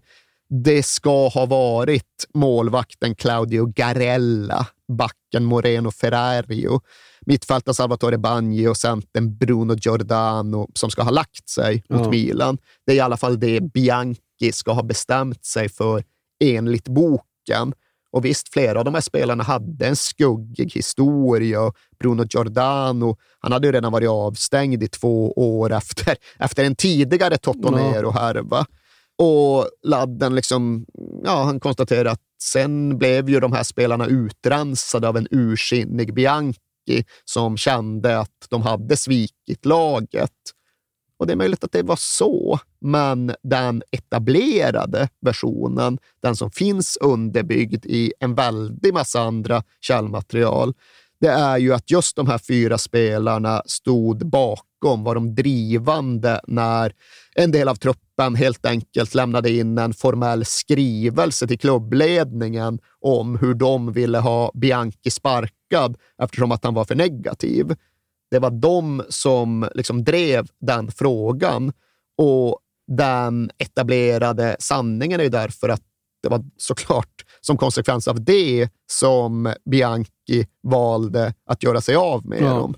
det ska ha varit målvakten Claudio Garella, backen Moreno Ferrario, mittfältaren Salvatore Bagni och centern Bruno Giordano som ska ha lagt sig mot Milan. Det är i alla fall det Bianchi ska ha bestämt sig för enligt boken. Och visst, flera av de här spelarna hade en skuggig historia. Bruno Giordano, han hade ju redan varit avstängd i 2 år efter en tidigare Totonero-härva. Och Ludden liksom, han konstaterar att sen blev ju de här spelarna utrensade av en ursinnig Bianchi som kände att de hade svikit laget. Och det är möjligt att det var så, men den etablerade versionen, den som finns underbyggd i en väldig massa andra källmaterial, det är ju att just de här 4 spelarna stod bakom, var de drivande när en del av truppen helt enkelt lämnade in en formell skrivelse till klubbledningen om hur de ville ha Bianchi sparkad eftersom att han var för negativ. Det var de som liksom drev den frågan, och den etablerade sanningen är ju därför att det var såklart som konsekvens av det som Bianchi valde att göra sig av med dem.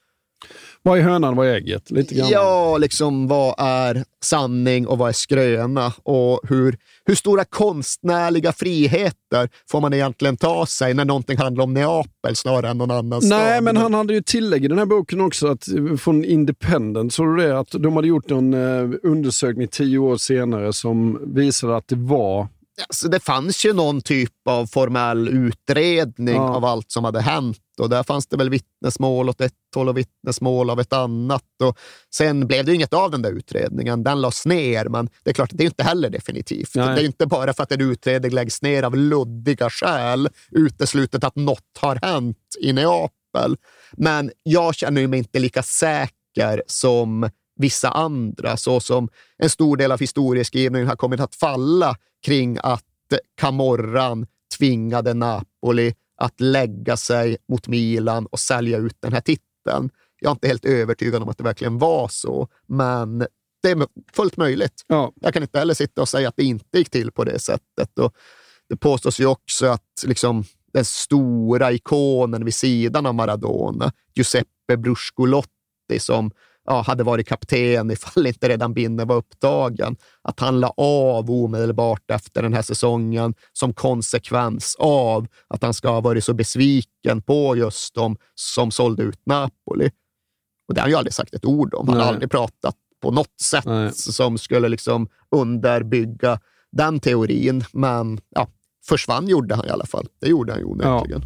Vad är hönan, vad är ägget? Lite grann. Ja, liksom vad är sanning och vad är skröna? Och hur stora konstnärliga friheter får man egentligen ta sig när någonting handlar om Neapel snarare än någon annan stad? Nej, men han hade ju tillägg i den här boken också att från Independent, så det att de hade gjort en undersökning 10 år senare som visade att det var Alltså, det fanns ju någon typ av formell utredning av allt som hade hänt, och där fanns det väl vittnesmål åt ett håll och vittnesmål av ett annat, och sen blev det inget av den där utredningen. Den lades ner, men det är klart, det är inte heller definitivt. Nej. Det är inte bara för att en utredning läggs ner av luddiga skäl uteslutet att något har hänt i Neapel. Men jag känner mig inte lika säker som vissa andra, så som en stor del av historieskrivningen har kommit att falla kring att Camorran tvingade Napoli att lägga sig mot Milan och sälja ut den här titeln. Jag är inte helt övertygad om att det verkligen var så, men det är fullt möjligt. Ja. Jag kan inte heller sitta och säga att det inte gick till på det sättet. Och det påstås ju också att liksom den stora ikonen vid sidan av Maradona, Giuseppe Bruscolotti, som hade varit kapten ifall inte redan binden var upptagen, att han la av omedelbart efter den här säsongen som konsekvens av att han ska ha varit så besviken på just de som sålde ut Napoli. Och det har han ju aldrig sagt ett ord om. Han har aldrig pratat på något sätt som skulle liksom underbygga den teorin, men försvann gjorde han i alla fall. Det gjorde han ju onekligen.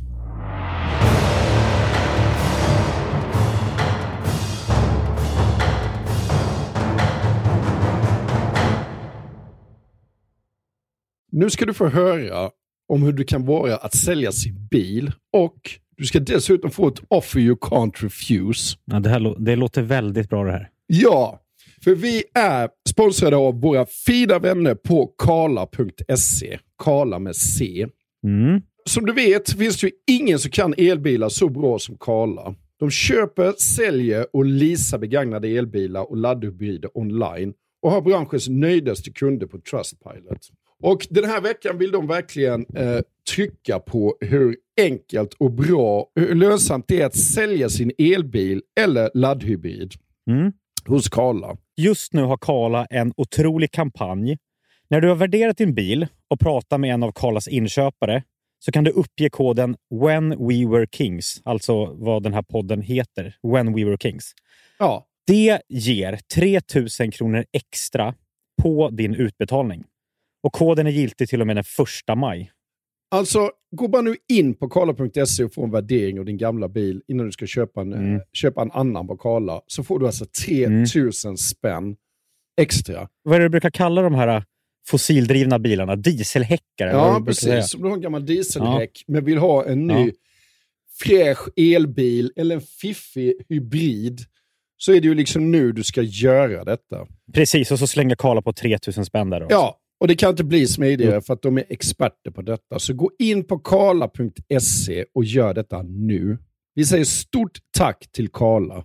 Nu ska du få höra om hur du kan vara att sälja sin bil, och du ska dessutom få ett offer you can't refuse. Ja, det låter väldigt bra det här. Ja, för vi är sponsrade av våra fina vänner på Carla.se. Carla med C. Som du vet finns det ju ingen som kan elbilar så bra som Carla. De köper, säljer och leasar begagnade elbilar och laddhybrider online och har branschens nöjdaste kunder på Trustpilot. Och den här veckan vill de verkligen trycka på hur enkelt och bra, hur lönsamt det är att sälja sin elbil eller laddhybrid hos Carla. Just nu har Carla en otrolig kampanj. När du har värderat din bil och pratar med en av Carlas inköpare så kan du uppge koden When We Were Kings, alltså vad den här podden heter, When We Were Kings. Ja. Det ger 3 000 kronor extra på din utbetalning. Och koden är giltig till och med den 1 maj. Alltså, gå bara nu in på Carla.se och få en värdering av din gamla bil innan du ska köpa en annan på Carla. Så får du alltså 3 000 spänn extra. Vad är det du brukar kalla de här fossildrivna bilarna? Dieselhäckare? Ja, precis. Om du har en gammal dieselhäck men vill ha en ny fräsch elbil eller en fiffig hybrid, så är det ju liksom nu du ska göra detta. Precis, och så slänger Carla på 3 000 spänn där också. Ja. Och det kan inte bli smidigare för att de är experter på detta. Så gå in på Carla.se och gör detta nu. Vi säger stort tack till Carla.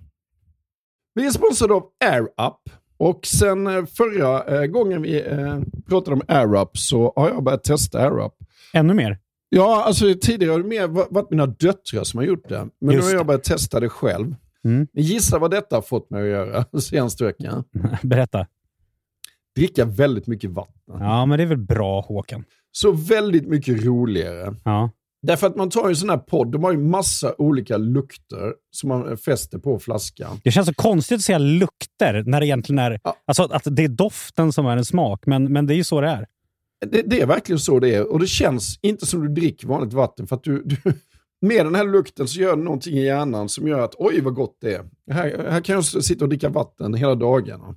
Vi är sponsrade av AirUp. Och sen förra gången vi pratade om AirUp så har jag börjat testa AirUp. Ännu mer? Ja, alltså tidigare har det mer varit mina döttrar som har gjort det. Men nu har jag börjat testa det själv. Gissa vad detta har fått mig att göra senaste veckan. Berätta. Dricka väldigt mycket vatten. Ja, men det är väl bra, Håkan. Så väldigt mycket roligare. Ja. Därför att man tar en sån här podd, de har ju massa olika lukter som man fäster på flaskan. Det känns så konstigt att säga lukter när det egentligen är... Ja. Alltså att det är doften som är en smak, men det är ju så det är. Det är verkligen så det är. Och det känns inte som du dricker vanligt vatten, för att du med den här lukten så gör det någonting i hjärnan som gör att oj vad gott det är. Här kan jag sitta och dricka vatten hela dagarna.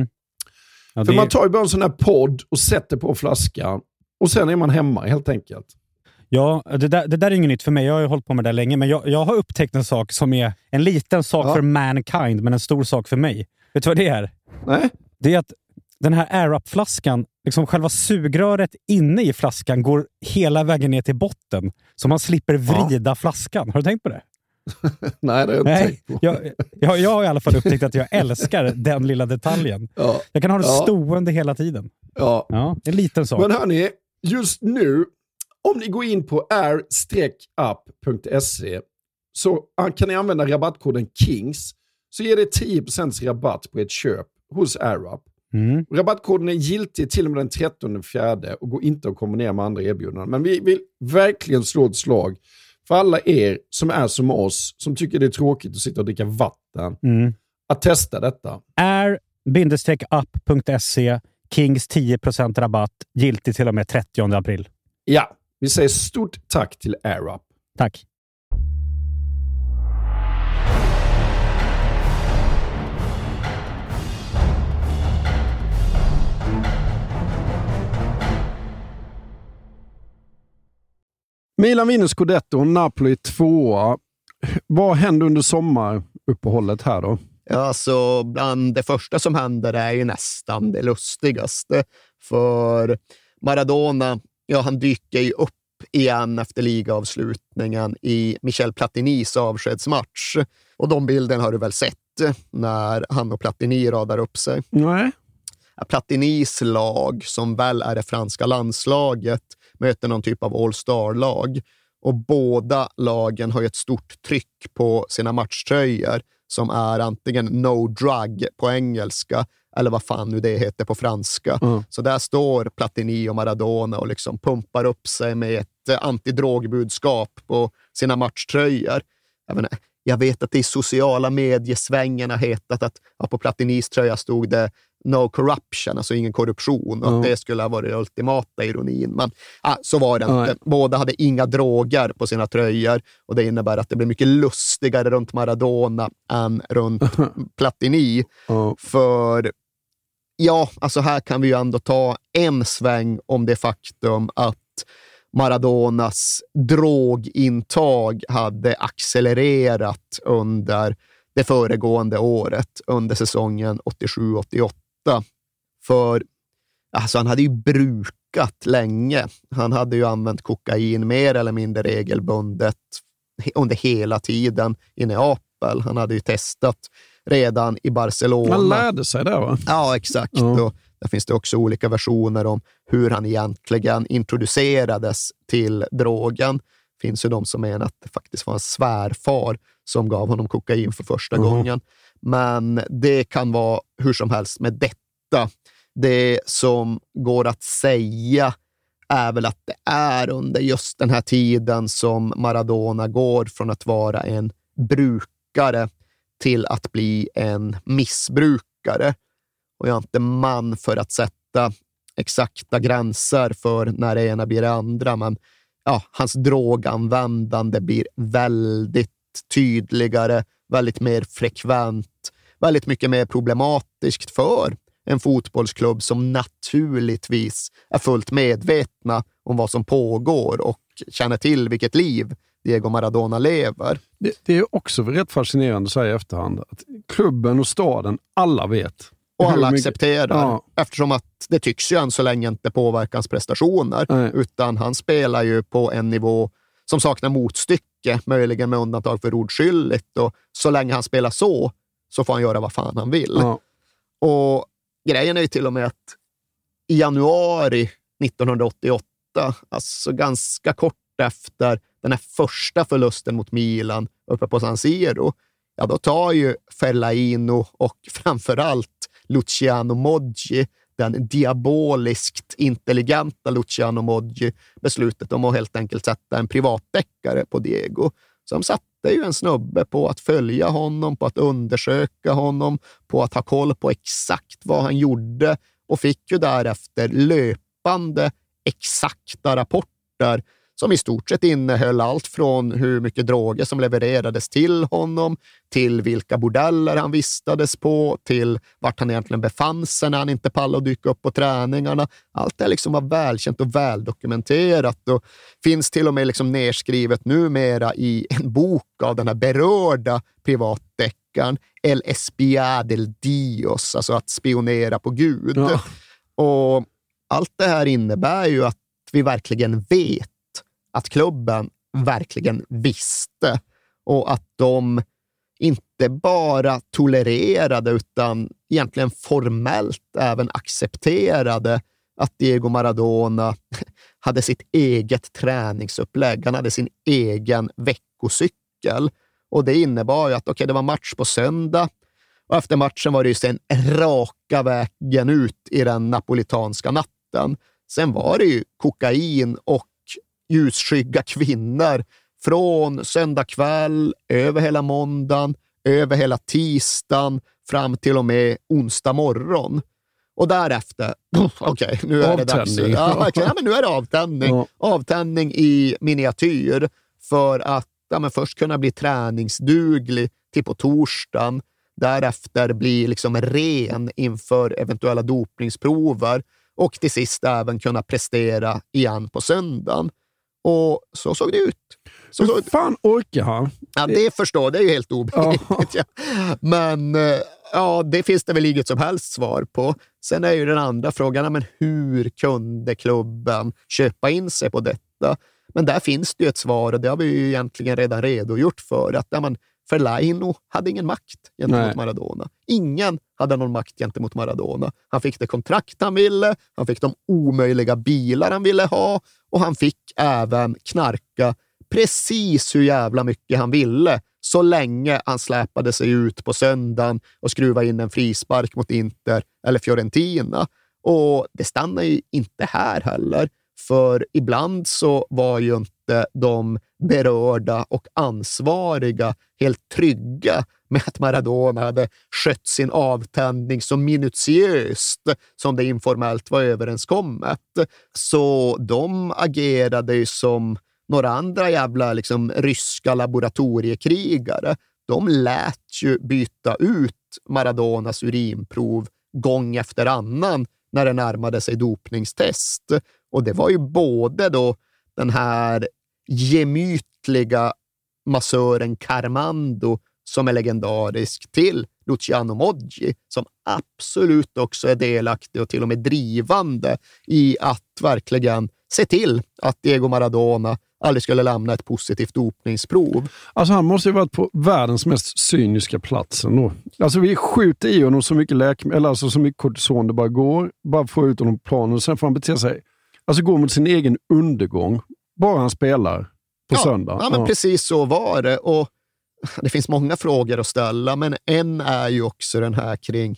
Ja, för man tar ju bara en sån här podd och sätter på flaskan och sen är man hemma helt enkelt. Ja, det där är inget nytt för mig. Jag har ju hållit på med det länge, men jag har upptäckt en sak som är en liten sak för mankind, men en stor sak för mig. Vet du vad det är? Nej. Det är att den här AirUp-flaskan, liksom själva sugröret inne i flaskan går hela vägen ner till botten, så man slipper vrida flaskan. Har du tänkt på det? Nej, det har jag inte tänkt på. Jag har i alla fall upptäckt att jag älskar den lilla detaljen. Ja. Jag kan ha det stående hela tiden. Ja, en liten sak. Men hörni, just nu, om ni går in på air-up.se så kan ni använda rabattkoden KINGS, så ger det 10% rabatt på ett köp hos AirUp. Rabattkoden är giltig till och med den 13/4 och går inte att kombinera med andra erbjudanden. Men vi vill verkligen slå ett slag för alla er som är som oss, som tycker det är tråkigt att sitta och dricka vatten, att testa detta. Air-up.se Kings 10% rabatt, giltigt till och med 30 april. Ja, vi säger stort tack till AirUp. Tack. Milan vinner Scudetto och Napoli 2. Vad hände under sommaruppehållet här då? Ja, så bland det första som händer är ju nästan det lustigaste. För Maradona, ja, han dyker ju upp igen efter ligaavslutningen i Michel Platinis avskedsmatch. Och de bilderna har du väl sett när han och Platini radar upp sig? Nej. Platinis lag, som väl är det franska landslaget, möter någon typ av all-star-lag. Och båda lagen har ju ett stort tryck på sina matchtröjor som är antingen no drug på engelska eller vad fan nu det heter på franska. Så där står Platini och Maradona och liksom pumpar upp sig med ett antidrogbudskap på sina matchtröjor. Jag vet att det i sociala mediesvängarna hetat att på Platinis tröja stod det no corruption, alltså ingen korruption, och att det skulle ha varit den ultimata ironin. Men så var det inte. Båda hade inga droger på sina tröjor och det innebär att det blir mycket lustigare runt Maradona än runt Platini. För ja, alltså här kan vi ju ändå ta en sväng om det faktum att Maradonas drogintag hade accelererat under det föregående året, under säsongen 87-88. För alltså, han hade ju brukat länge. Han hade ju använt kokain mer eller mindre regelbundet under hela tiden i Neapel. Han hade ju testat redan i Barcelona. Han lärde sig det, va? Ja, exakt. Och där finns det också olika versioner om hur han egentligen introducerades till drogen. Det finns ju de som menar att det faktiskt var en svärfar som gav honom kokain för första gången. Men det kan vara hur som helst med detta. Det som går att säga är väl att det är under just den här tiden som Maradona går från att vara en brukare till att bli en missbrukare. Och jag är inte man för att sätta exakta gränser för när det ena blir det andra, men ja, hans droganvändande blir väldigt tydligare, väldigt mer frekvent, väldigt mycket mer problematiskt för en fotbollsklubb som naturligtvis är fullt medvetna om vad som pågår och känner till vilket liv Diego Maradona lever. Det är också rätt fascinerande så här i efterhand att klubben och staden, alla vet. Och alla accepterar, eftersom att det tycks ju än så länge inte påverka hans prestationer, utan han spelar ju på en nivå som saknar motstycke, möjligen med undantag för ordskyldigt, och så länge han spelar så får han göra vad fan han vill. Och grejen är ju till och med att i januari 1988, alltså ganska kort efter den här första förlusten mot Milan uppe på San Siro, ja, då tar ju Fellaino och framförallt Luciano Moggi, den diaboliskt intelligenta Luciano Moggi, beslutet om att helt enkelt sätta en privatdeckare på Diego. Som satte ju en snubbe på att följa honom, på att undersöka honom, på att ha koll på exakt vad han gjorde, och fick ju därefter löpande exakta rapporter som i stort sett innehöll allt från hur mycket droger som levererades till honom, till vilka bordeller han vistades på, till vart han egentligen befann sig när han inte pallade att dyka upp på träningarna. Allt det liksom var välkänt och väldokumenterat och finns till och med liksom nedskrivet numera i en bok av den här berörda privatdeckaren El Espía del Dios, alltså att spionera på Gud. Ja. Och allt det här innebär ju att vi verkligen vet att klubben verkligen visste, och att de inte bara tolererade utan egentligen formellt även accepterade att Diego Maradona hade sitt eget träningsupplägg. Han hade sin egen veckocykel, och det innebar ju att det var match på söndag, och efter matchen var det ju sen raka vägen ut i den napolitanska natten. Sen var det ju kokain och ljusskygga kvinnor från söndag kväll, över hela måndagen, över hela tisdagen, fram till och med onsdag morgon. Och därefter, okej, nu är det dags. Men nu är det avtändning. Ja. Avtändning i miniatyr för att först kunna bli träningsduglig till på torsdagen. Därefter bli liksom ren inför eventuella dopningsprover och till sist även kunna prestera igen på söndagen. Och så såg det ut. Hur fan orkar han? Ja, det förstår, det är ju helt obegripligt. Ja. Men det finns det väl inget som helst svar på. Sen är ju den andra frågan, men hur kunde klubben köpa in sig på detta? Men där finns det ju ett svar och det har vi ju egentligen redan redogjort för. Att Fellaini hade ingen makt gentemot Maradona. Ingen hade någon makt gentemot Maradona. Han fick det kontrakt han ville, han fick de omöjliga bilar han ville ha och han fick även knarka precis hur jävla mycket han ville så länge han släpade sig ut på söndagen och skruva in en frispark mot Inter eller Fiorentina. Och det stannar ju inte här heller, för ibland så var ju inte de berörda och ansvariga helt trygga med att Maradona hade skött sin avtändning så minutiöst som det informellt var överenskommet. Så de agerade ju som några andra jävla ryska laboratoriekrigare. De lät ju byta ut Maradonas urinprov gång efter annan när det närmade sig dopningstest. Och det var ju både då den här gemytliga massören Carmando som är legendarisk till Luciano Moggi som absolut också är delaktig och till och med drivande i att verkligen se till att Diego Maradona aldrig skulle lämna ett positivt dopningsprov. Alltså han måste ju varit på världens mest cyniska platsen då. Alltså vi skjuter i honom så mycket läkemedel, alltså så mycket kortison det bara går. Bara få ut honom på planen och sen får han bete sig. Alltså gå mot sin egen undergång. Bara han spelar på söndag. Ja, men precis så var det. Och det finns många frågor att ställa, men en är ju också den här kring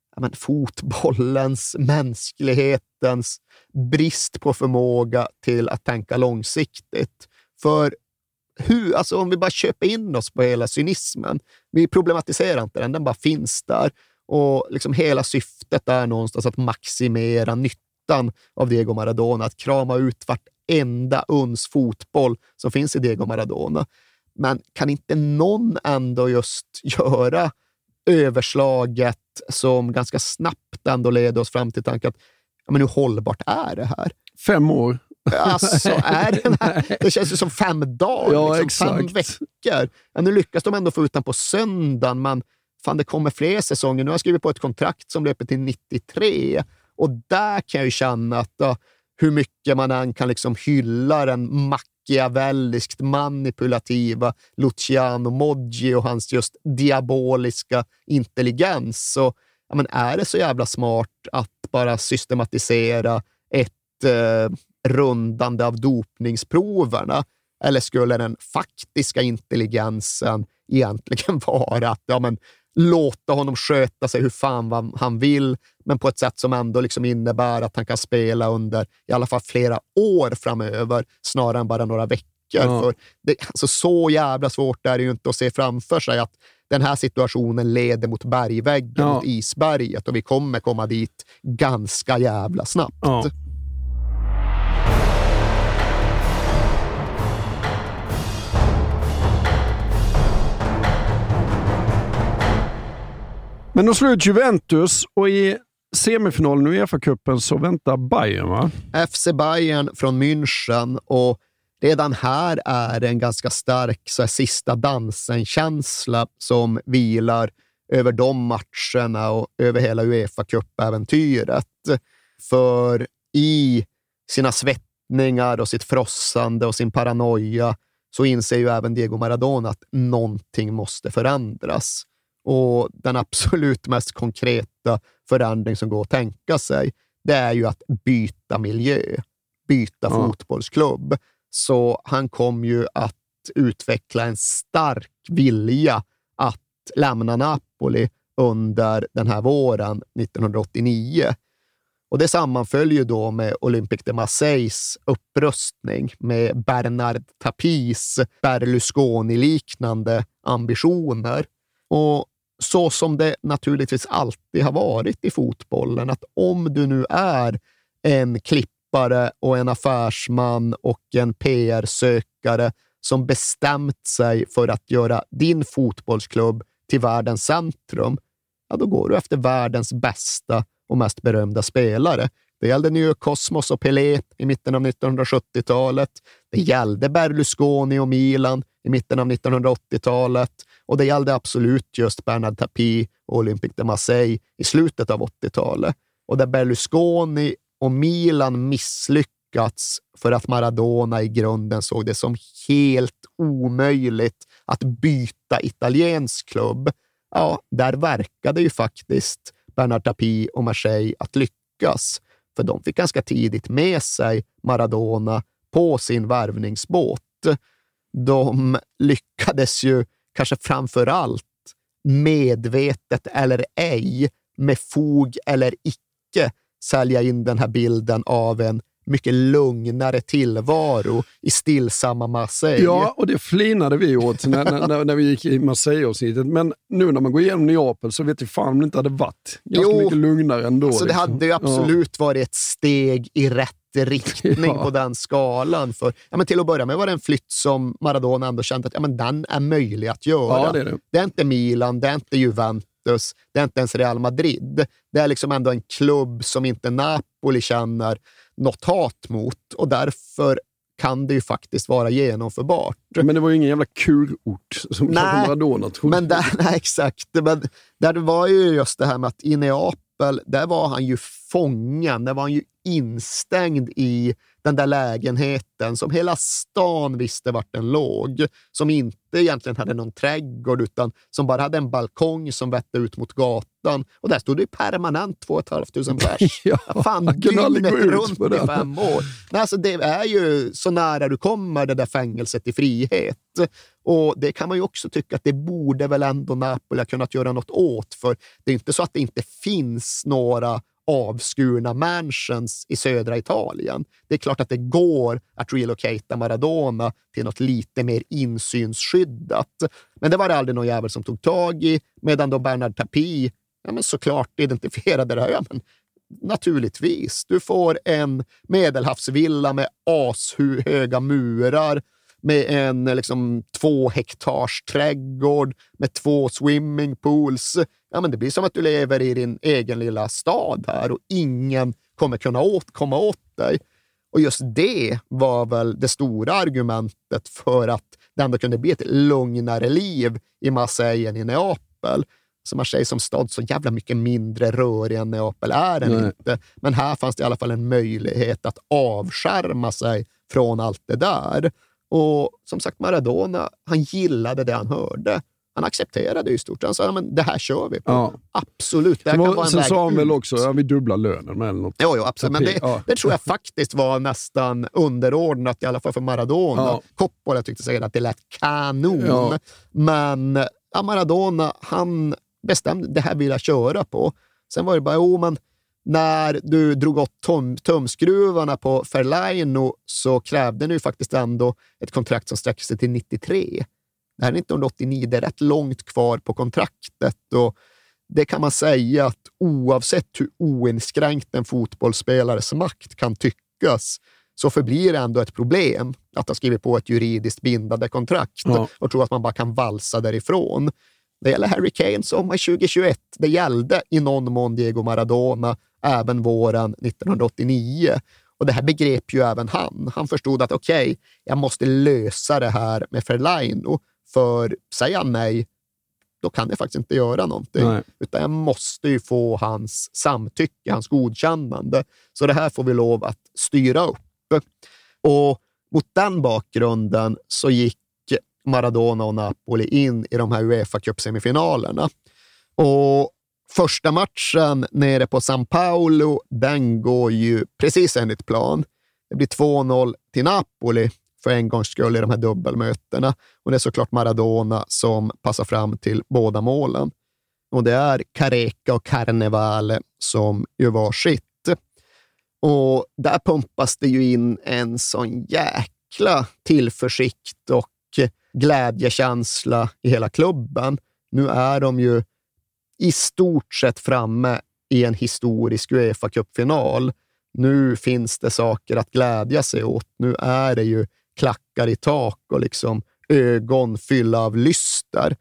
fotbollens, mänsklighetens brist på förmåga till att tänka långsiktigt. För om vi bara köper in oss på hela cynismen, vi problematiserar inte den bara finns där. Och hela syftet är någonstans att maximera nyttan av Diego Maradona, att krama ut vartenda uns fotboll som finns i Diego Maradona. Men kan inte någon ändå just göra överslaget som ganska snabbt ändå leder oss fram till tanken att hur hållbart är det här? 5 år. Alltså, det känns ju som 5 dagar, ja, 5 veckor. Ja, nu lyckas de ändå få ut den på söndagen, men fan, det kommer fler säsonger. Nu har jag skrivit på ett kontrakt som löper till 93 och där kan jag ju känna att hur mycket man än kan hylla den machiavelliskt manipulativa Luciano Moggi och hans just diaboliska intelligens. Så är det så jävla smart att bara systematisera ett rundande av dopningsproverna? Eller skulle den faktiska intelligensen egentligen vara att låta honom sköta sig hur fan han vill, men på ett sätt som ändå innebär att han kan spela under i alla fall flera år framöver snarare än bara några veckor. Ja. För det, så jävla svårt är det ju inte att se framför sig att den här situationen leder mot bergväggen, mot isberget, och vi kommer komma dit ganska jävla snabbt. Ja. Men då slut Juventus och i semifinalen i UEFA-cupen så väntar Bayern, va? FC Bayern från München, och redan här är det en ganska stark sista dansen-känsla som vilar över de matcherna och över hela UEFA-cup-äventyret. För i sina svettningar och sitt frossande och sin paranoia så inser ju även Diego Maradona att någonting måste förändras. Och den absolut mest konkreta förändring som går att tänka sig, det är ju att byta miljö, byta fotbollsklubb. Så han kom ju att utveckla en stark vilja att lämna Napoli under den här våren 1989. Och det sammanföljer då med Olympique de Marseilles upprustning med Bernard Tapis Berlusconi-liknande ambitioner. Och så som det naturligtvis alltid har varit i fotbollen, att om du nu är en klippare och en affärsman och en PR-sökare som bestämt sig för att göra din fotbollsklubb till världens centrum, ja, då går du efter världens bästa och mest berömda spelare. Det gällde New Cosmos och Pelé i mitten av 1970-talet. Det gällde Berlusconi och Milan i mitten av 1980-talet. Och det gällde absolut just Bernard Tapie och Olympique de Marseille i slutet av 80-talet. Och där Berlusconi och Milan misslyckats för att Maradona i grunden såg det som helt omöjligt att byta italiensk klubb. Ja, där verkade ju faktiskt Bernard Tapie och Marseille att lyckas. För de fick ganska tidigt med sig Maradona på sin värvningsbåt. De lyckades ju kanske framför allt, medvetet eller ej, med fog eller icke, sälja in den här bilden av en mycket lugnare tillvaro i stillsamma Marseille. Ja, och det flinade vi åt när vi gick i Marseille-avsnittet. Men nu när man går igenom Neapel så vet jag fan om det inte hade varit ganska mycket lugnare ändå. Så det hade ju absolut varit ett steg i rätt riktning på den skalan. För, men till att börja med var det en flytt som Maradona ändå kände att den är möjlig att göra. Ja, det. Det är inte Milan, det är inte Juventus, det är inte ens Real Madrid. Det är liksom ändå en klubb som inte Napoli känner något hat mot, och därför kan det ju faktiskt vara genomförbart. Men det var ju ingen jävla kurort som Maradona trodde. Men nej, exakt. Men där det var ju just det här med att i Neapel, där var han ju fången, där var han ju instängd i den där lägenheten som hela stan visste vart den låg, som inte egentligen hade någon trädgård utan som bara hade en balkong som vette ut mot gatan, och där stod det permanent 2 500 pers. Fan, dygnet runt i 5 år. Nej, alltså det är ju så nära du kommer det där fängelset i frihet, och det kan man ju också tycka att det borde väl ändå Napoli ha kunnat göra något åt, för det är inte så att det inte finns några avskurna mansions i södra Italien. Det är klart att det går att relocata Maradona till något lite mer insynsskyddat. Men det var det aldrig någon jävel som tog tag i, medan då Bernard Tapie såklart identifierade det här. Ja, men naturligtvis. Du får en medelhavsvilla med ashöga murar, med en 2 hektars trädgård, med 2 swimmingpools. Ja, men det blir som att du lever i din egen lilla stad här, och ingen kommer kunna komma åt dig. Och just det var väl det stora argumentet för att det ändå kunde bli ett lugnare liv i Marseille än i Neapel. Så Marseille som stad så jävla mycket mindre rörig än Neapel är den inte. Men här fanns det i alla fall en möjlighet att avskärma sig från allt det där. Och som sagt, Maradona, han gillade det han hörde. Han accepterade i stort. Han sa, men det här kör vi på. Ja. Absolut. Det kan vara en sen sa han väl också, vi dubblar lönen eller något. Jo, absolut. Men det tror jag faktiskt var nästan underordnat, i alla fall för Maradona. Ja. Coppola tyckte säkert att det lät kanon. Ja. Men Maradona, han bestämde, det här vill jag köra på. Sen var det bara, men när du drog åt tumskruvarna på Fellaini så krävde ni ju faktiskt ändå ett kontrakt som sträcker sig till 93. Det här är 1989, det är rätt långt kvar på kontraktet, och det kan man säga att oavsett hur oinskränkt en fotbollsspelares makt kan tyckas, så förblir det ändå ett problem att ha skrivit på ett juridiskt bindande kontrakt och tro att man bara kan valsa därifrån. Det gäller Harry Kane sommar 2021. Det gällde i någon mån Diego Maradona även våren 1989. Och det här begrep ju även han. Han förstod att okej, jag måste lösa det här med Fellaini. För säger han nej, då kan jag faktiskt inte göra någonting. Nej. Utan jag måste ju få hans samtycke, hans godkännande. Så det här får vi lov att styra upp. Och mot den bakgrunden så gick Maradona och Napoli in i de här UEFA-cupsemifinalerna. Och första matchen nere på São Paulo, den går ju precis enligt plan. Det blir 2-0 till Napoli för en gångs skull i de här dubbelmötena. Och det är såklart Maradona som passar fram till båda målen. Och det är Careca och Carnevale som gör varsitt. Och där pumpas det ju in en sån jäkla tillförsikt och glädjekänsla i hela klubben. Nu är de ju i stort sett framme i en historisk UEFA-cupfinal. Nu finns det saker att glädja sig åt. Nu är det ju klackar i tak och liksom ögon fylla av lyster.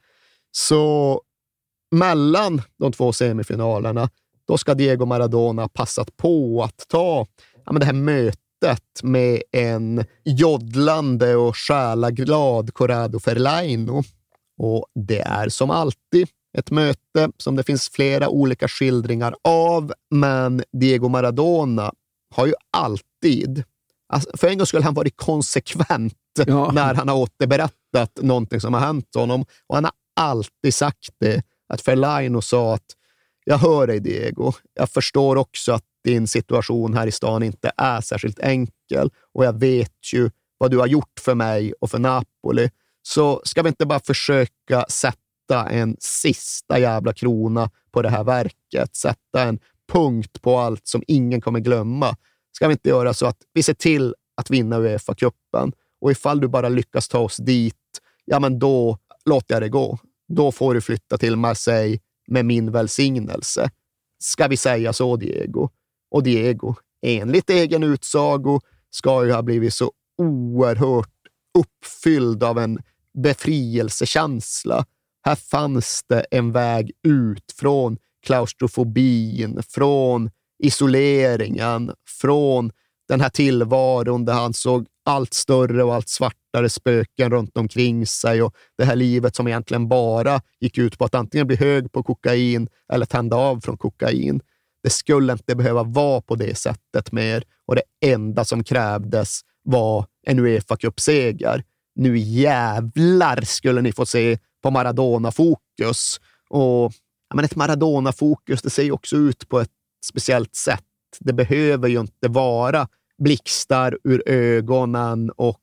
Så mellan de 2 semifinalerna, då ska Diego Maradona passat på att ta det här mötet med en joddlande och själaglad Corrado Fellaini. Och det är som alltid ett möte som det finns flera olika skildringar av, men Diego Maradona har ju alltid, alltså för en gång skulle han varit konsekvent när han har återberättat någonting som har hänt honom, och han har alltid sagt det, att Fellaini sa att jag hör dig Diego, jag förstår också att din situation här i stan inte är särskilt enkel och jag vet ju vad du har gjort för mig och för Napoli, så ska vi inte bara försöka sätta en sista jävla krona på det här verket, sätta en punkt på allt som ingen kommer glömma. Ska vi inte göra så att vi ser till att vinna UEFA-cupen, och ifall du bara lyckas ta oss dit, ja men då låter jag det gå. Då får du flytta till Marseille med min välsignelse. Ska vi säga så, Diego? Och Diego, enligt egen utsago, ska ju ha blivit så oerhört uppfylld av en befrielsekänsla. Här fanns det en väg ut från klaustrofobin, från isoleringen, från den här tillvaron där han såg allt större och allt svartare spöken runt omkring sig, och det här livet som egentligen bara gick ut på att antingen bli hög på kokain eller tända av från kokain. Det skulle inte behöva vara på det sättet mer, och det enda som krävdes var en UEFA-cupseger. Nu jävlar skulle ni få se på Maradona-fokus. Och ett Maradona-fokus, det ser ju också ut på ett speciellt sätt. Det behöver ju inte vara blixtar ur ögonen och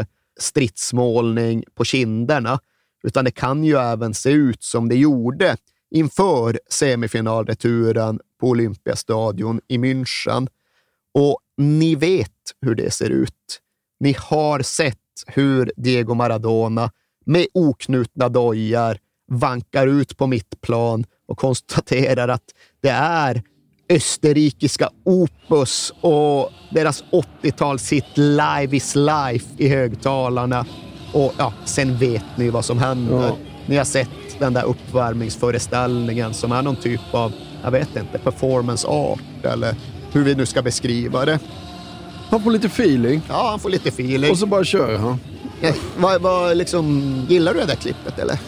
stridsmålning på kinderna, utan det kan ju även se ut som det gjorde inför semifinalreturen på Olympiastadion i München. Och ni vet hur det ser ut. Ni har sett hur Diego Maradona med oknutna dojar vankar ut på mittplan och konstaterar att det är österrikiska Opus och deras 80-talshit Live is Life i högtalarna. Och sen vet ni vad som händer. Ja. Ni har sett den där uppvärmningsföreställningen som är någon typ av, jag vet inte, performance art eller hur vi nu ska beskriva det. Han får lite feeling. Ja, han får lite feeling. Och så bara kör han. Vad gillar du det där klippet eller?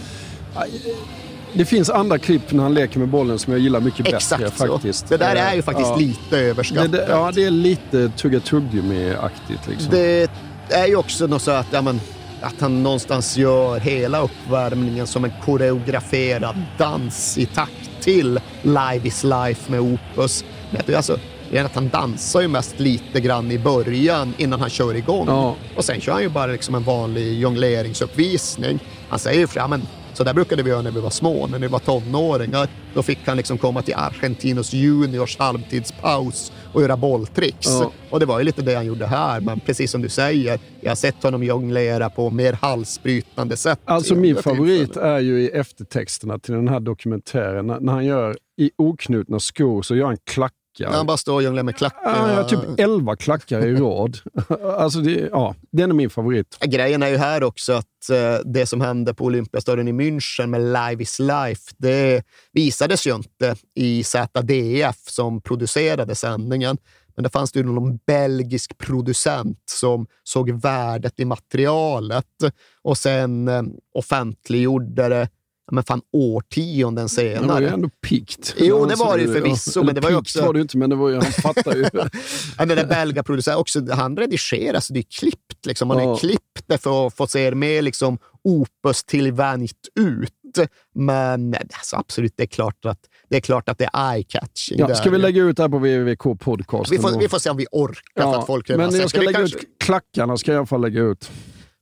Det finns andra klipp när han leker med bollen som jag gillar mycket bättre faktiskt. Det där är ju faktiskt lite överskattat. Det är lite tugga-tuggi-aktigt liksom. Det är ju också något så att han någonstans gör hela uppvärmningen som en koreograferad dans i takt till Live is Life med Opus. Det är att han dansar ju mest lite grann i början innan han kör igång. Ja. Och sen kör han ju bara liksom en vanlig jongleringsuppvisning. Han säger ju så där brukade vi göra när vi var små, när vi var tonåringar. Då fick han liksom komma till Argentinos juniors halvtidspaus och göra bolltricks. Ja. Och det var ju lite det han gjorde här, men precis som du säger, jag har sett honom jonglera på mer halsbrytande sätt. Alltså min favorit är ju i eftertexterna till den här dokumentären, när han gör i oknutna skor så gör han klackar. Han bara står och jonglar med klackar. Ja, typ 11 klackar i rad. Alltså den är min favorit. Grejen är ju här också att det som hände på Olympiastadion i München med Live is Life, det visades ju inte i ZDF som producerade sändningen. Men det fanns ju någon belgisk producent som såg värdet i materialet och sen offentliggjorde det årtionden senare. Det var ju ändå pikt. Jo, det var det ju förvisso. Men det var ju också... var det inte, men det var ju, han fattar ju. Den där belga producenten också, han redigerar så det är klippt. Liksom. Man är klippt det för att få se mer liksom opus tillvänjt ut. Men alltså, absolut, det är klart att det är eye-catching. Ja, ska vi lägga ut det här på WWK-podcasten? Vi får se om vi orkar för att folk... Men jag ska lägga ut klackarna, ska jag i alla fall lägga ut.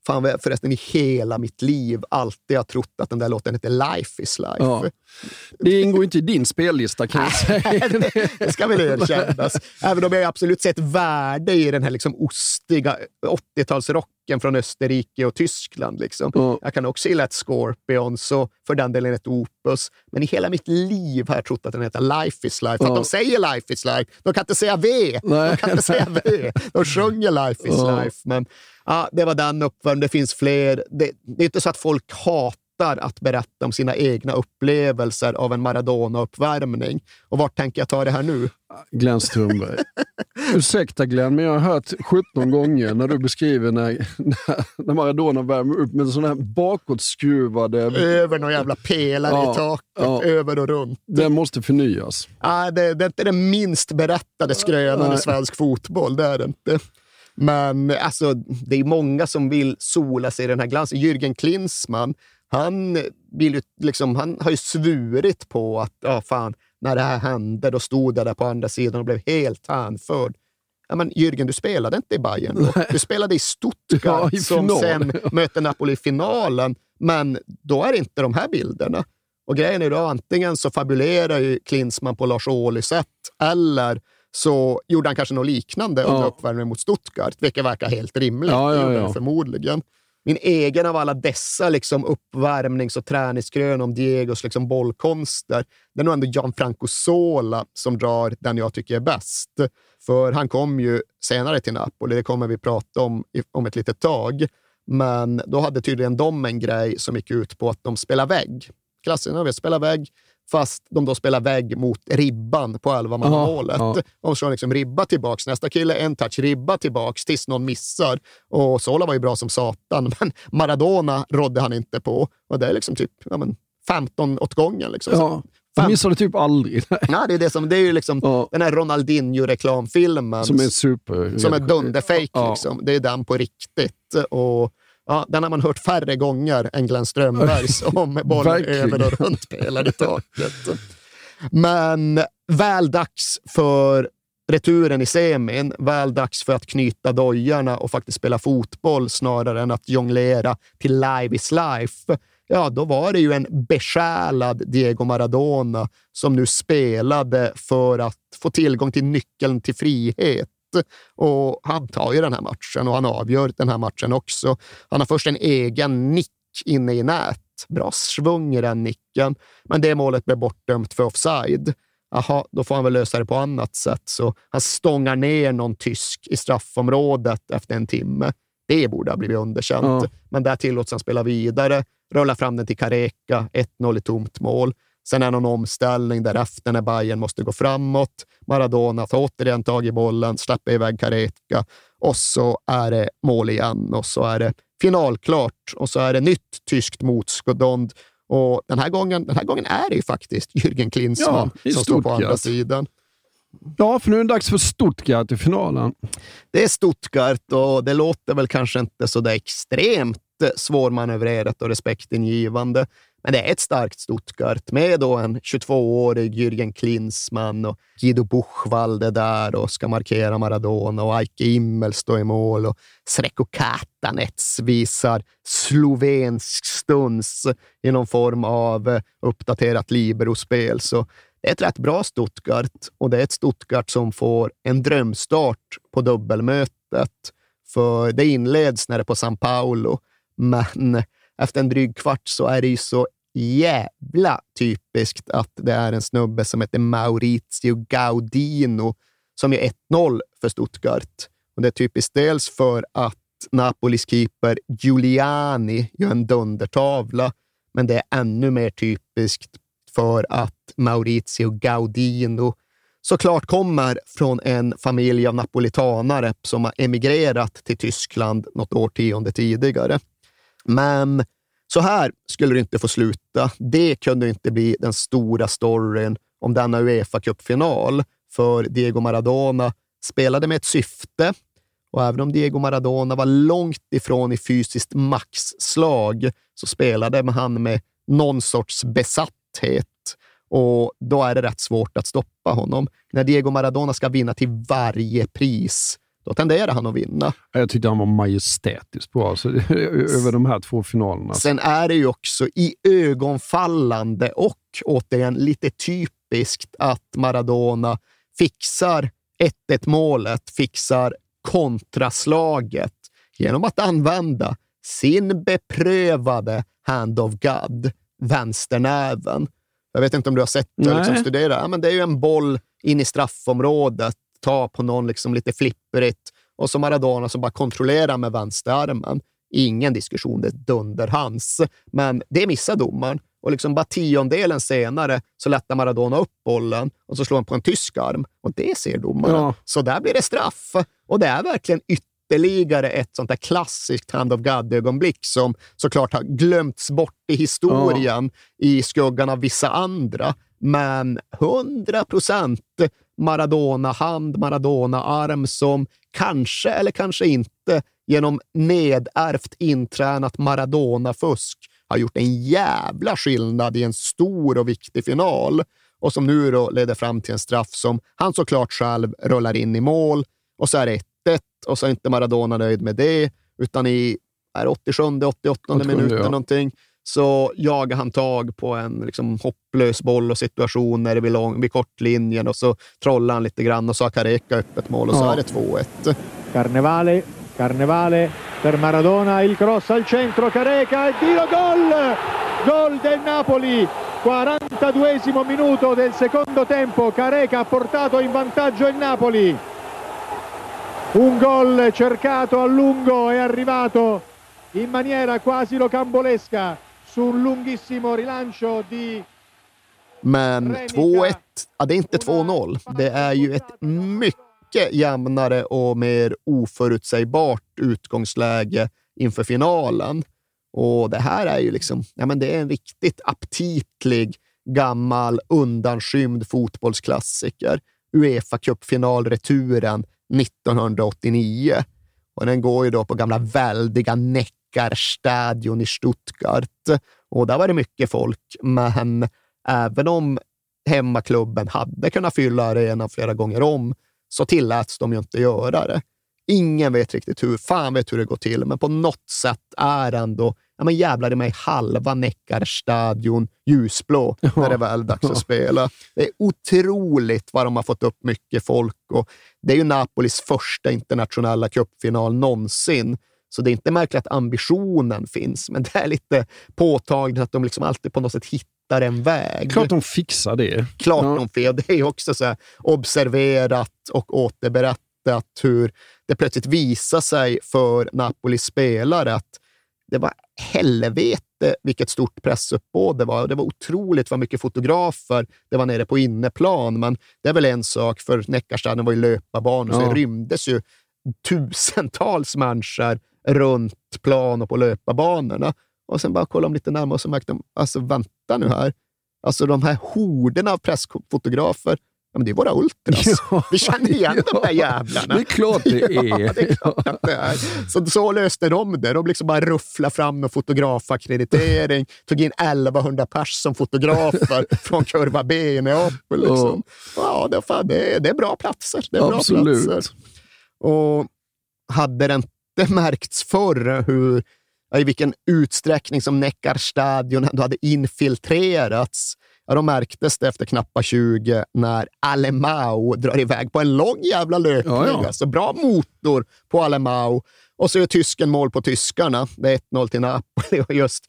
fan, förresten i hela mitt liv alltid har trott att den där låten heter Life is Life. Ja. Det ingår inte i din spellista, kan jag säga. Det ska väl erkännas. Även om jag absolut sett värde i den här liksom ostiga 80-talsrocken från Österrike och Tyskland. Liksom. Jag kan också gilla ett Scorpion, så för den delen ett Opus. Men i hela mitt liv har jag trott att den heter Life is Life. För att de säger Life is Life. De kan inte säga V. De kan inte säga V. De sjunger Life is Life. Men ja, det var den uppvärmningen. Det finns fler. Det är inte så att folk hatar att berätta om sina egna upplevelser av en Maradona-uppvärmning. Och vart tänker jag ta det här nu? Glenn Strömberg. Ursäkta Glenn, men jag har hört 17 gånger när du beskriver när Maradona värmer upp med sådana här bakåtskruvade... Över någon jävla pelare i taket, över och runt. Den måste förnyas. Det är inte den minst berättade skrönan i svensk fotboll, det är det inte. Men alltså, det är många som vill sola sig i den här glansen. Jürgen Klinsmann, han har ju svurit på att när det här hände, då stod jag där på andra sidan och blev helt hänförd. Ja, men Jürgen, du spelade inte i Bayern då. Du spelade i Stuttgart som sen möter Napoli i finalen. Men då är det inte de här bilderna. Och grejen är då, antingen så fabulerar ju Klinsmann på Lars Ohly sätt, eller så gjorde han kanske något liknande under uppvärmningen mot Stuttgart, vilket verkar helt rimligt. Förmodligen. Min egen av alla dessa liksom uppvärmnings- och träningsgrön om Diegos liksom bollkonster, det är nog ändå Gianfranco Zola som drar den jag tycker är bäst. För han kom ju senare till Napoli, det kommer vi prata om ett litet tag. Men då hade tydligen de en grej som gick ut på att de spelar vägg. Klassen vill spela vägg, fast de då spelar vägg mot ribban på 11-mannamålet. De slår liksom ribba tillbaks. Nästa kille, en touch, ribba tillbaks tills någon missar. Och Zola var ju bra som satan, men Maradona rådde han inte på. Och det är liksom typ 15 åt gången. Liksom. Han missade typ aldrig. Nej, det är ju liksom den här Ronaldinho-reklamfilmen. Som är super. Som är dunderfake. Liksom. Det är den på riktigt. Och den har man hört färre gånger än Glenn Strömbergs om bollen över och runt pelade taket. Men väl dags för returen i semin, väl dags för att knyta dojorna och faktiskt spela fotboll snarare än att jonglera till Live is Life. Ja, då var det ju en besjälad Diego Maradona som nu spelade för att få tillgång till nyckeln till frihet. Och han tar ju den här matchen och han avgör den här matchen också. Han har först en egen nick inne i nät. Bra svung i den nicken. Men det målet blev bortdömt för offside. Då får han väl lösa det på annat sätt. Så han stångar ner någon tysk i straffområdet efter en timme. Det borde ha blivit underkänt. Men där tillåts han spela vidare. Rullar fram den till Careca. 1-0 i tomt mål. Sen är någon omställning därefter när Bayern måste gå framåt. Maradona tar återigen tag i bollen, släpper iväg Careca och så är det mål igen och så är det finalklart och så är det nytt tyskt motstånd. Och den här gången är det ju faktiskt Jürgen Klinsmann som står på andra sidan. Ja, för nu är det dags för Stuttgart i finalen. Det är Stuttgart och det låter väl kanske inte så där extremt svårmanövrerat och respektingivande. Men det är ett starkt Stuttgart med då en 22-årig Jürgen Klinsmann och Guido Buchwalde där och ska markera Maradona och Eike Immel står i mål och Sreko Katanets visar slovensk stuns i någon form av uppdaterat libero-spel. Så det är ett rätt bra Stuttgart och det är ett Stuttgart som får en drömstart på dubbelmötet. För det inleds när det är på São Paulo, men efter en dryg kvart så är det ju så jävla typiskt att det är en snubbe som heter Maurizio Gaudino som är 1-0 för Stuttgart. Och det är typiskt dels för att Napolis keeper Giuliani gör en dundertavla, men det är ännu mer typiskt för att Maurizio Gaudino såklart kommer från en familj av napolitanare som har emigrerat till Tyskland något årtionde tidigare. Men så här skulle det inte få sluta. Det kunde inte bli den stora storyn om denna UEFA-cupfinal. För Diego Maradona spelade med ett syfte. Och även om Diego Maradona var långt ifrån i fysiskt maxslag så spelade han med någon sorts besatthet. Och då är det rätt svårt att stoppa honom. När Diego Maradona ska vinna till varje pris, då tenderar han att vinna. Jag tyckte han var majestätiskt bra alltså, över de här 2 finalerna. Sen är det ju också i ögonfallande och återigen lite typiskt att Maradona fixar 1-1 målet, fixar kontraslaget genom att använda sin beprövade hand of God, vänsternäven. Jag vet inte om du har sett det liksom studera. Men det är ju en boll in i straffområdet, ta på någon liksom lite flipperigt och så Maradona som bara kontrollerar med vänsterarmen. Ingen diskussion, det är dunder hans. Men det missar domaren. Och liksom bara 10-delen senare så lättar Maradona upp bollen och så slår han på en tysk arm. Och det ser domaren. Ja. Så där blir det straff. Och det är verkligen ytterligare ett sånt där klassiskt hand of God-ögonblick som såklart har glömts bort i historien i skuggan av vissa andra. Men 100% Maradona-hand, Maradona-arm som kanske eller kanske inte genom nedärvt intränat Maradona-fusk har gjort en jävla skillnad i en stor och viktig final. Och som nu då leder fram till en straff som han såklart själv rullar in i mål. Och så är det 1-1 och så är inte Maradona nöjd med det. Utan i 87-88 minuten någonting så jagar han tag på en liksom hopplös boll och situation när det blir vid kortlinjen och så trollar han lite grann och så har Careca öppet mål och så är det 2-1. Carnevale per Maradona, il cross al centro, Careca, il tiro, gol del Napoli, 42esimo minuto del secondo tempo, Careca ha portato in vantaggio il Napoli, un gol cercato a lungo è arrivato in maniera quasi rocambolesca su un lunghissimo rilancio di men 2-1, det är inte 2-0, det är ju ett mycket jämnare och mer oförutsägbart utgångsläge inför finalen. Och det här är ju liksom, det är en riktigt aptitlig, gammal, undanskymd fotbollsklassiker. UEFA Cup-finalreturen 1989. Och den går ju då på gamla väldiga Neckarstadion i Stuttgart. Och där var det mycket folk, men även om hemmaklubben hade kunnat fylla arenan flera gånger om så tilläts de ju inte göra det. Ingen vet riktigt hur det går till, men på något sätt är ändå jävlar i mig halva Neckarstadion ljusblå när det är väl dags att spela. Det är otroligt vad de har fått upp mycket folk och det är ju Napolis första internationella cupfinal någonsin. Så det är inte märkligt att ambitionen finns, men det är lite påtagligt att de liksom alltid på något sätt hittar en väg. Klart de fixar det. Klart de fixar det. Det är också så här observerat och återberättat hur det plötsligt visar sig för Napolis spelare att det var helvete vilket stort pressuppbåd det var. Det var otroligt vad mycket fotografer det var nere på inneplan, men det är väl en sak för Neckarstaden var ju löparbanor så det rymdes ju tusentals människor runt plan och på löparbanorna. Och sen bara kolla lite närmare och så märkte de, alltså vänta nu här. Alltså de här horderna av pressfotografer, men det är våra ultras. Vi känner igen de där jävlarna. Det är klart det är. Ja, det är klart att det är. Så löste de det. De liksom bara ruffla fram med fotografakkreditering. Tog in 1100 pers som fotografer från kurva B i Neapel. Liksom. Ja, det är bra platser. Det är absolut. Bra platser. Och hade det inte märkts förr i vilken utsträckning som Neckarstadion ändå hade infiltrerats. Ja, då märktes det efter knappt 20 när Alemão drar iväg på en lång jävla löpning. Alltså bra motor på Alemão. Och så är tysken mål på tyskarna. Det är 1-0 till Napoli och just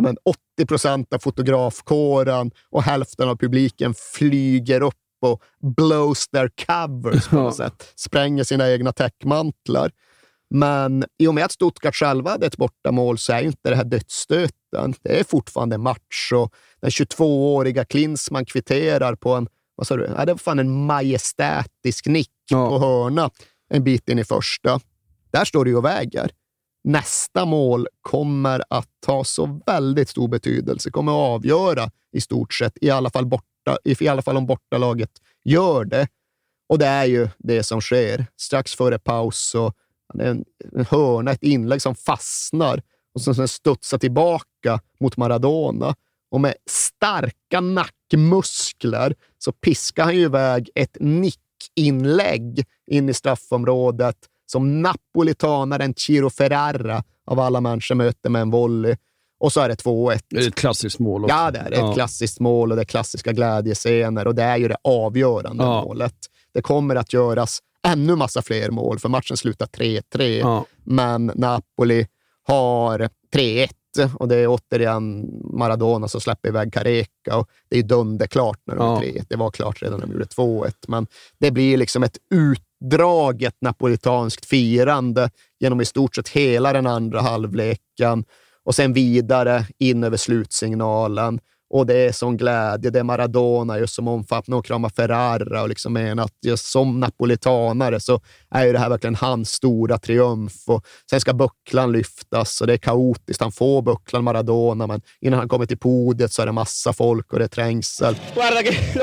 80% av fotografkåren och hälften av publiken flyger upp och blows their covers på något sätt. Spränger sina egna täckmantlar. Men i och med att Stuttgart själva hade ett bortamål så är ju inte det här dödsstöten. Det är fortfarande match och den 22-åriga Klinsmann kvitterar på en, vad sa du? Ja, det var fan en majestätisk nick på hörna en bit in i första. Där står det ju och väger. Nästa mål kommer att ta så väldigt stor betydelse. Kommer att avgöra i stort sett, i alla fall om bortalaget gör det. Och det är ju det som sker. Strax före paus så en hörna, ett inlägg som fastnar och som studsar tillbaka mot Maradona. Och med starka nackmuskler så piskar han ju iväg ett nickinlägg in i straffområdet som napolitanaren Ciro Ferrara av alla människor möter med en volley. Och så är det 2-1. Det är ett klassiskt mål också. Ja, det är ett klassiskt mål och det är klassiska glädjescener och det är ju det avgörande målet. Det kommer att göras ännu massa fler mål för matchen slutar 3-3. Men Napoli har 3-1 och det är återigen Maradona som släpper iväg Careca och det är dunderklart när de är 3-1. Det var klart redan när de gjorde 2-1. Men det blir liksom ett utdraget napolitanskt firande genom i stort sett hela den andra halvleken. Och sen vidare in över slutsignalen. Och det är sån glädje. Det är Maradona just som omfattande och kramar Ferrara. Och liksom menar att just som napolitanare så är ju det här verkligen hans stora triumf. Och sen ska bucklan lyftas och det är kaotiskt. Han får bucklan Maradona, men innan han kommer till podiet så är det massa folk och det är trängsel. Guarda che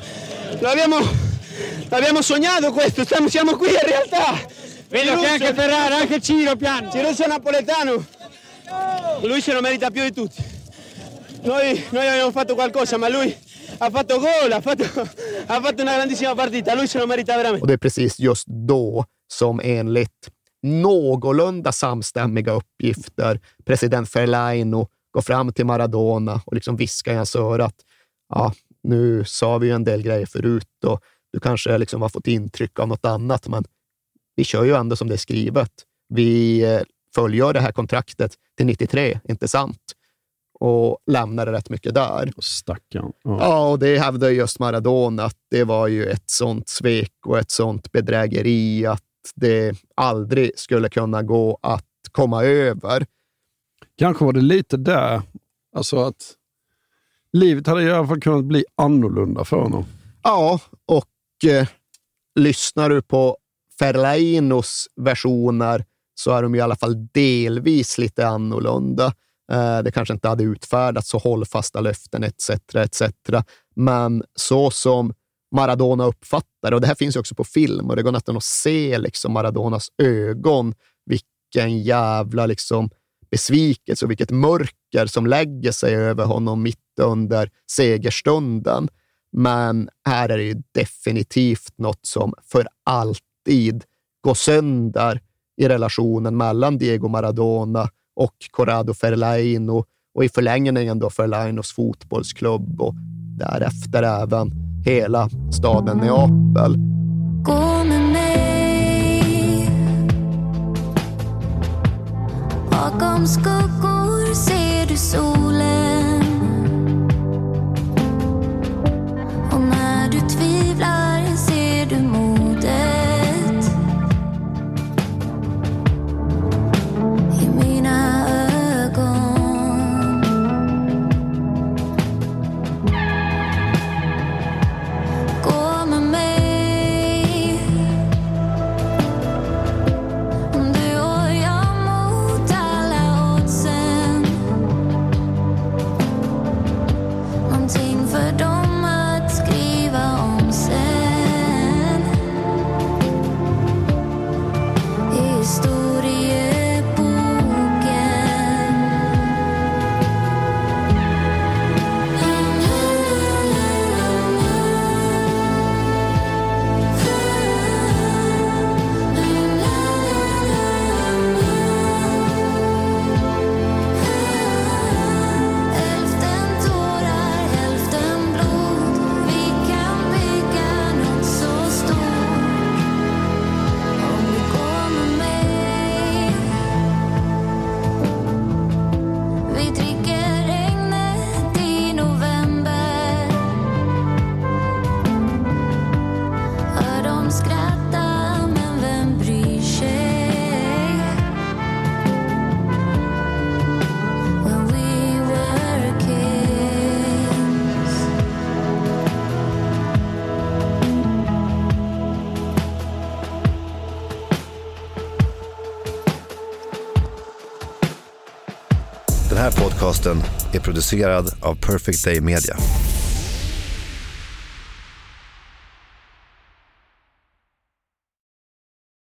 l'abbiamo sognato questo. Siamo qui in realtà. Vedo che anche Ferrara, anche Ciro piano. Ciruccio napoletano. Lui se lo merita più di tutti. Noi abbiamo fatto qualcosa, ma lui ha fatto gol, ha fatto una grandissima partita. Lui se lo merita veramente. Och det är precis just då som enligt någorlunda samstämmiga uppgifter president Fellaino går fram till Maradona och liksom viskar i hans öra att ja, nu sa vi ju en del grejer förut och du kanske liksom har fått intryck av något annat, men vi kör ju ändå som det är skrivet. Vi följer det här kontraktet till 93, inte sant? Och lämnade rätt mycket där. Stackarn. Ja, och det hävdade just Maradona att det var ju ett sånt svek och ett sånt bedrägeri att det aldrig skulle kunna gå att komma över. Kanske var det lite där, alltså att livet hade i alla fall kunnat bli annorlunda för honom. Ja, och lyssnar du på Ferlainos versioner så är de i alla fall delvis lite annorlunda. Det kanske inte hade utfärdats så hållfasta löften etc. Men så som Maradona uppfattar, och det här finns också på film och det går nästan att se liksom Maradonas ögon, vilken jävla liksom besvikelse och vilket mörker som lägger sig över honom mitt under segerstunden. Men här är det ju definitivt något som för alltid går sönder i relationen mellan Diego Maradona och Corrado Ferlaino och i förlängningen då Ferlainos fotbollsklubb och därefter även hela staden Neapel. Gå med mig. Bakom skuggor ser du solen. Och när du tvivlar ser du modet i mina ögon. Gå med mig. Du och jag mot alla oddsen. Någonting för dem att skriva om sen. I historieboken. Hälften tårar, hälften blod. Vi kan bygga något så stort. Om du går med mig. Vi dricker regnet i november. Hör dem skratta, men vem bryr sig? When we were kids. Den här podcasten är producerad av Perfect Day Media.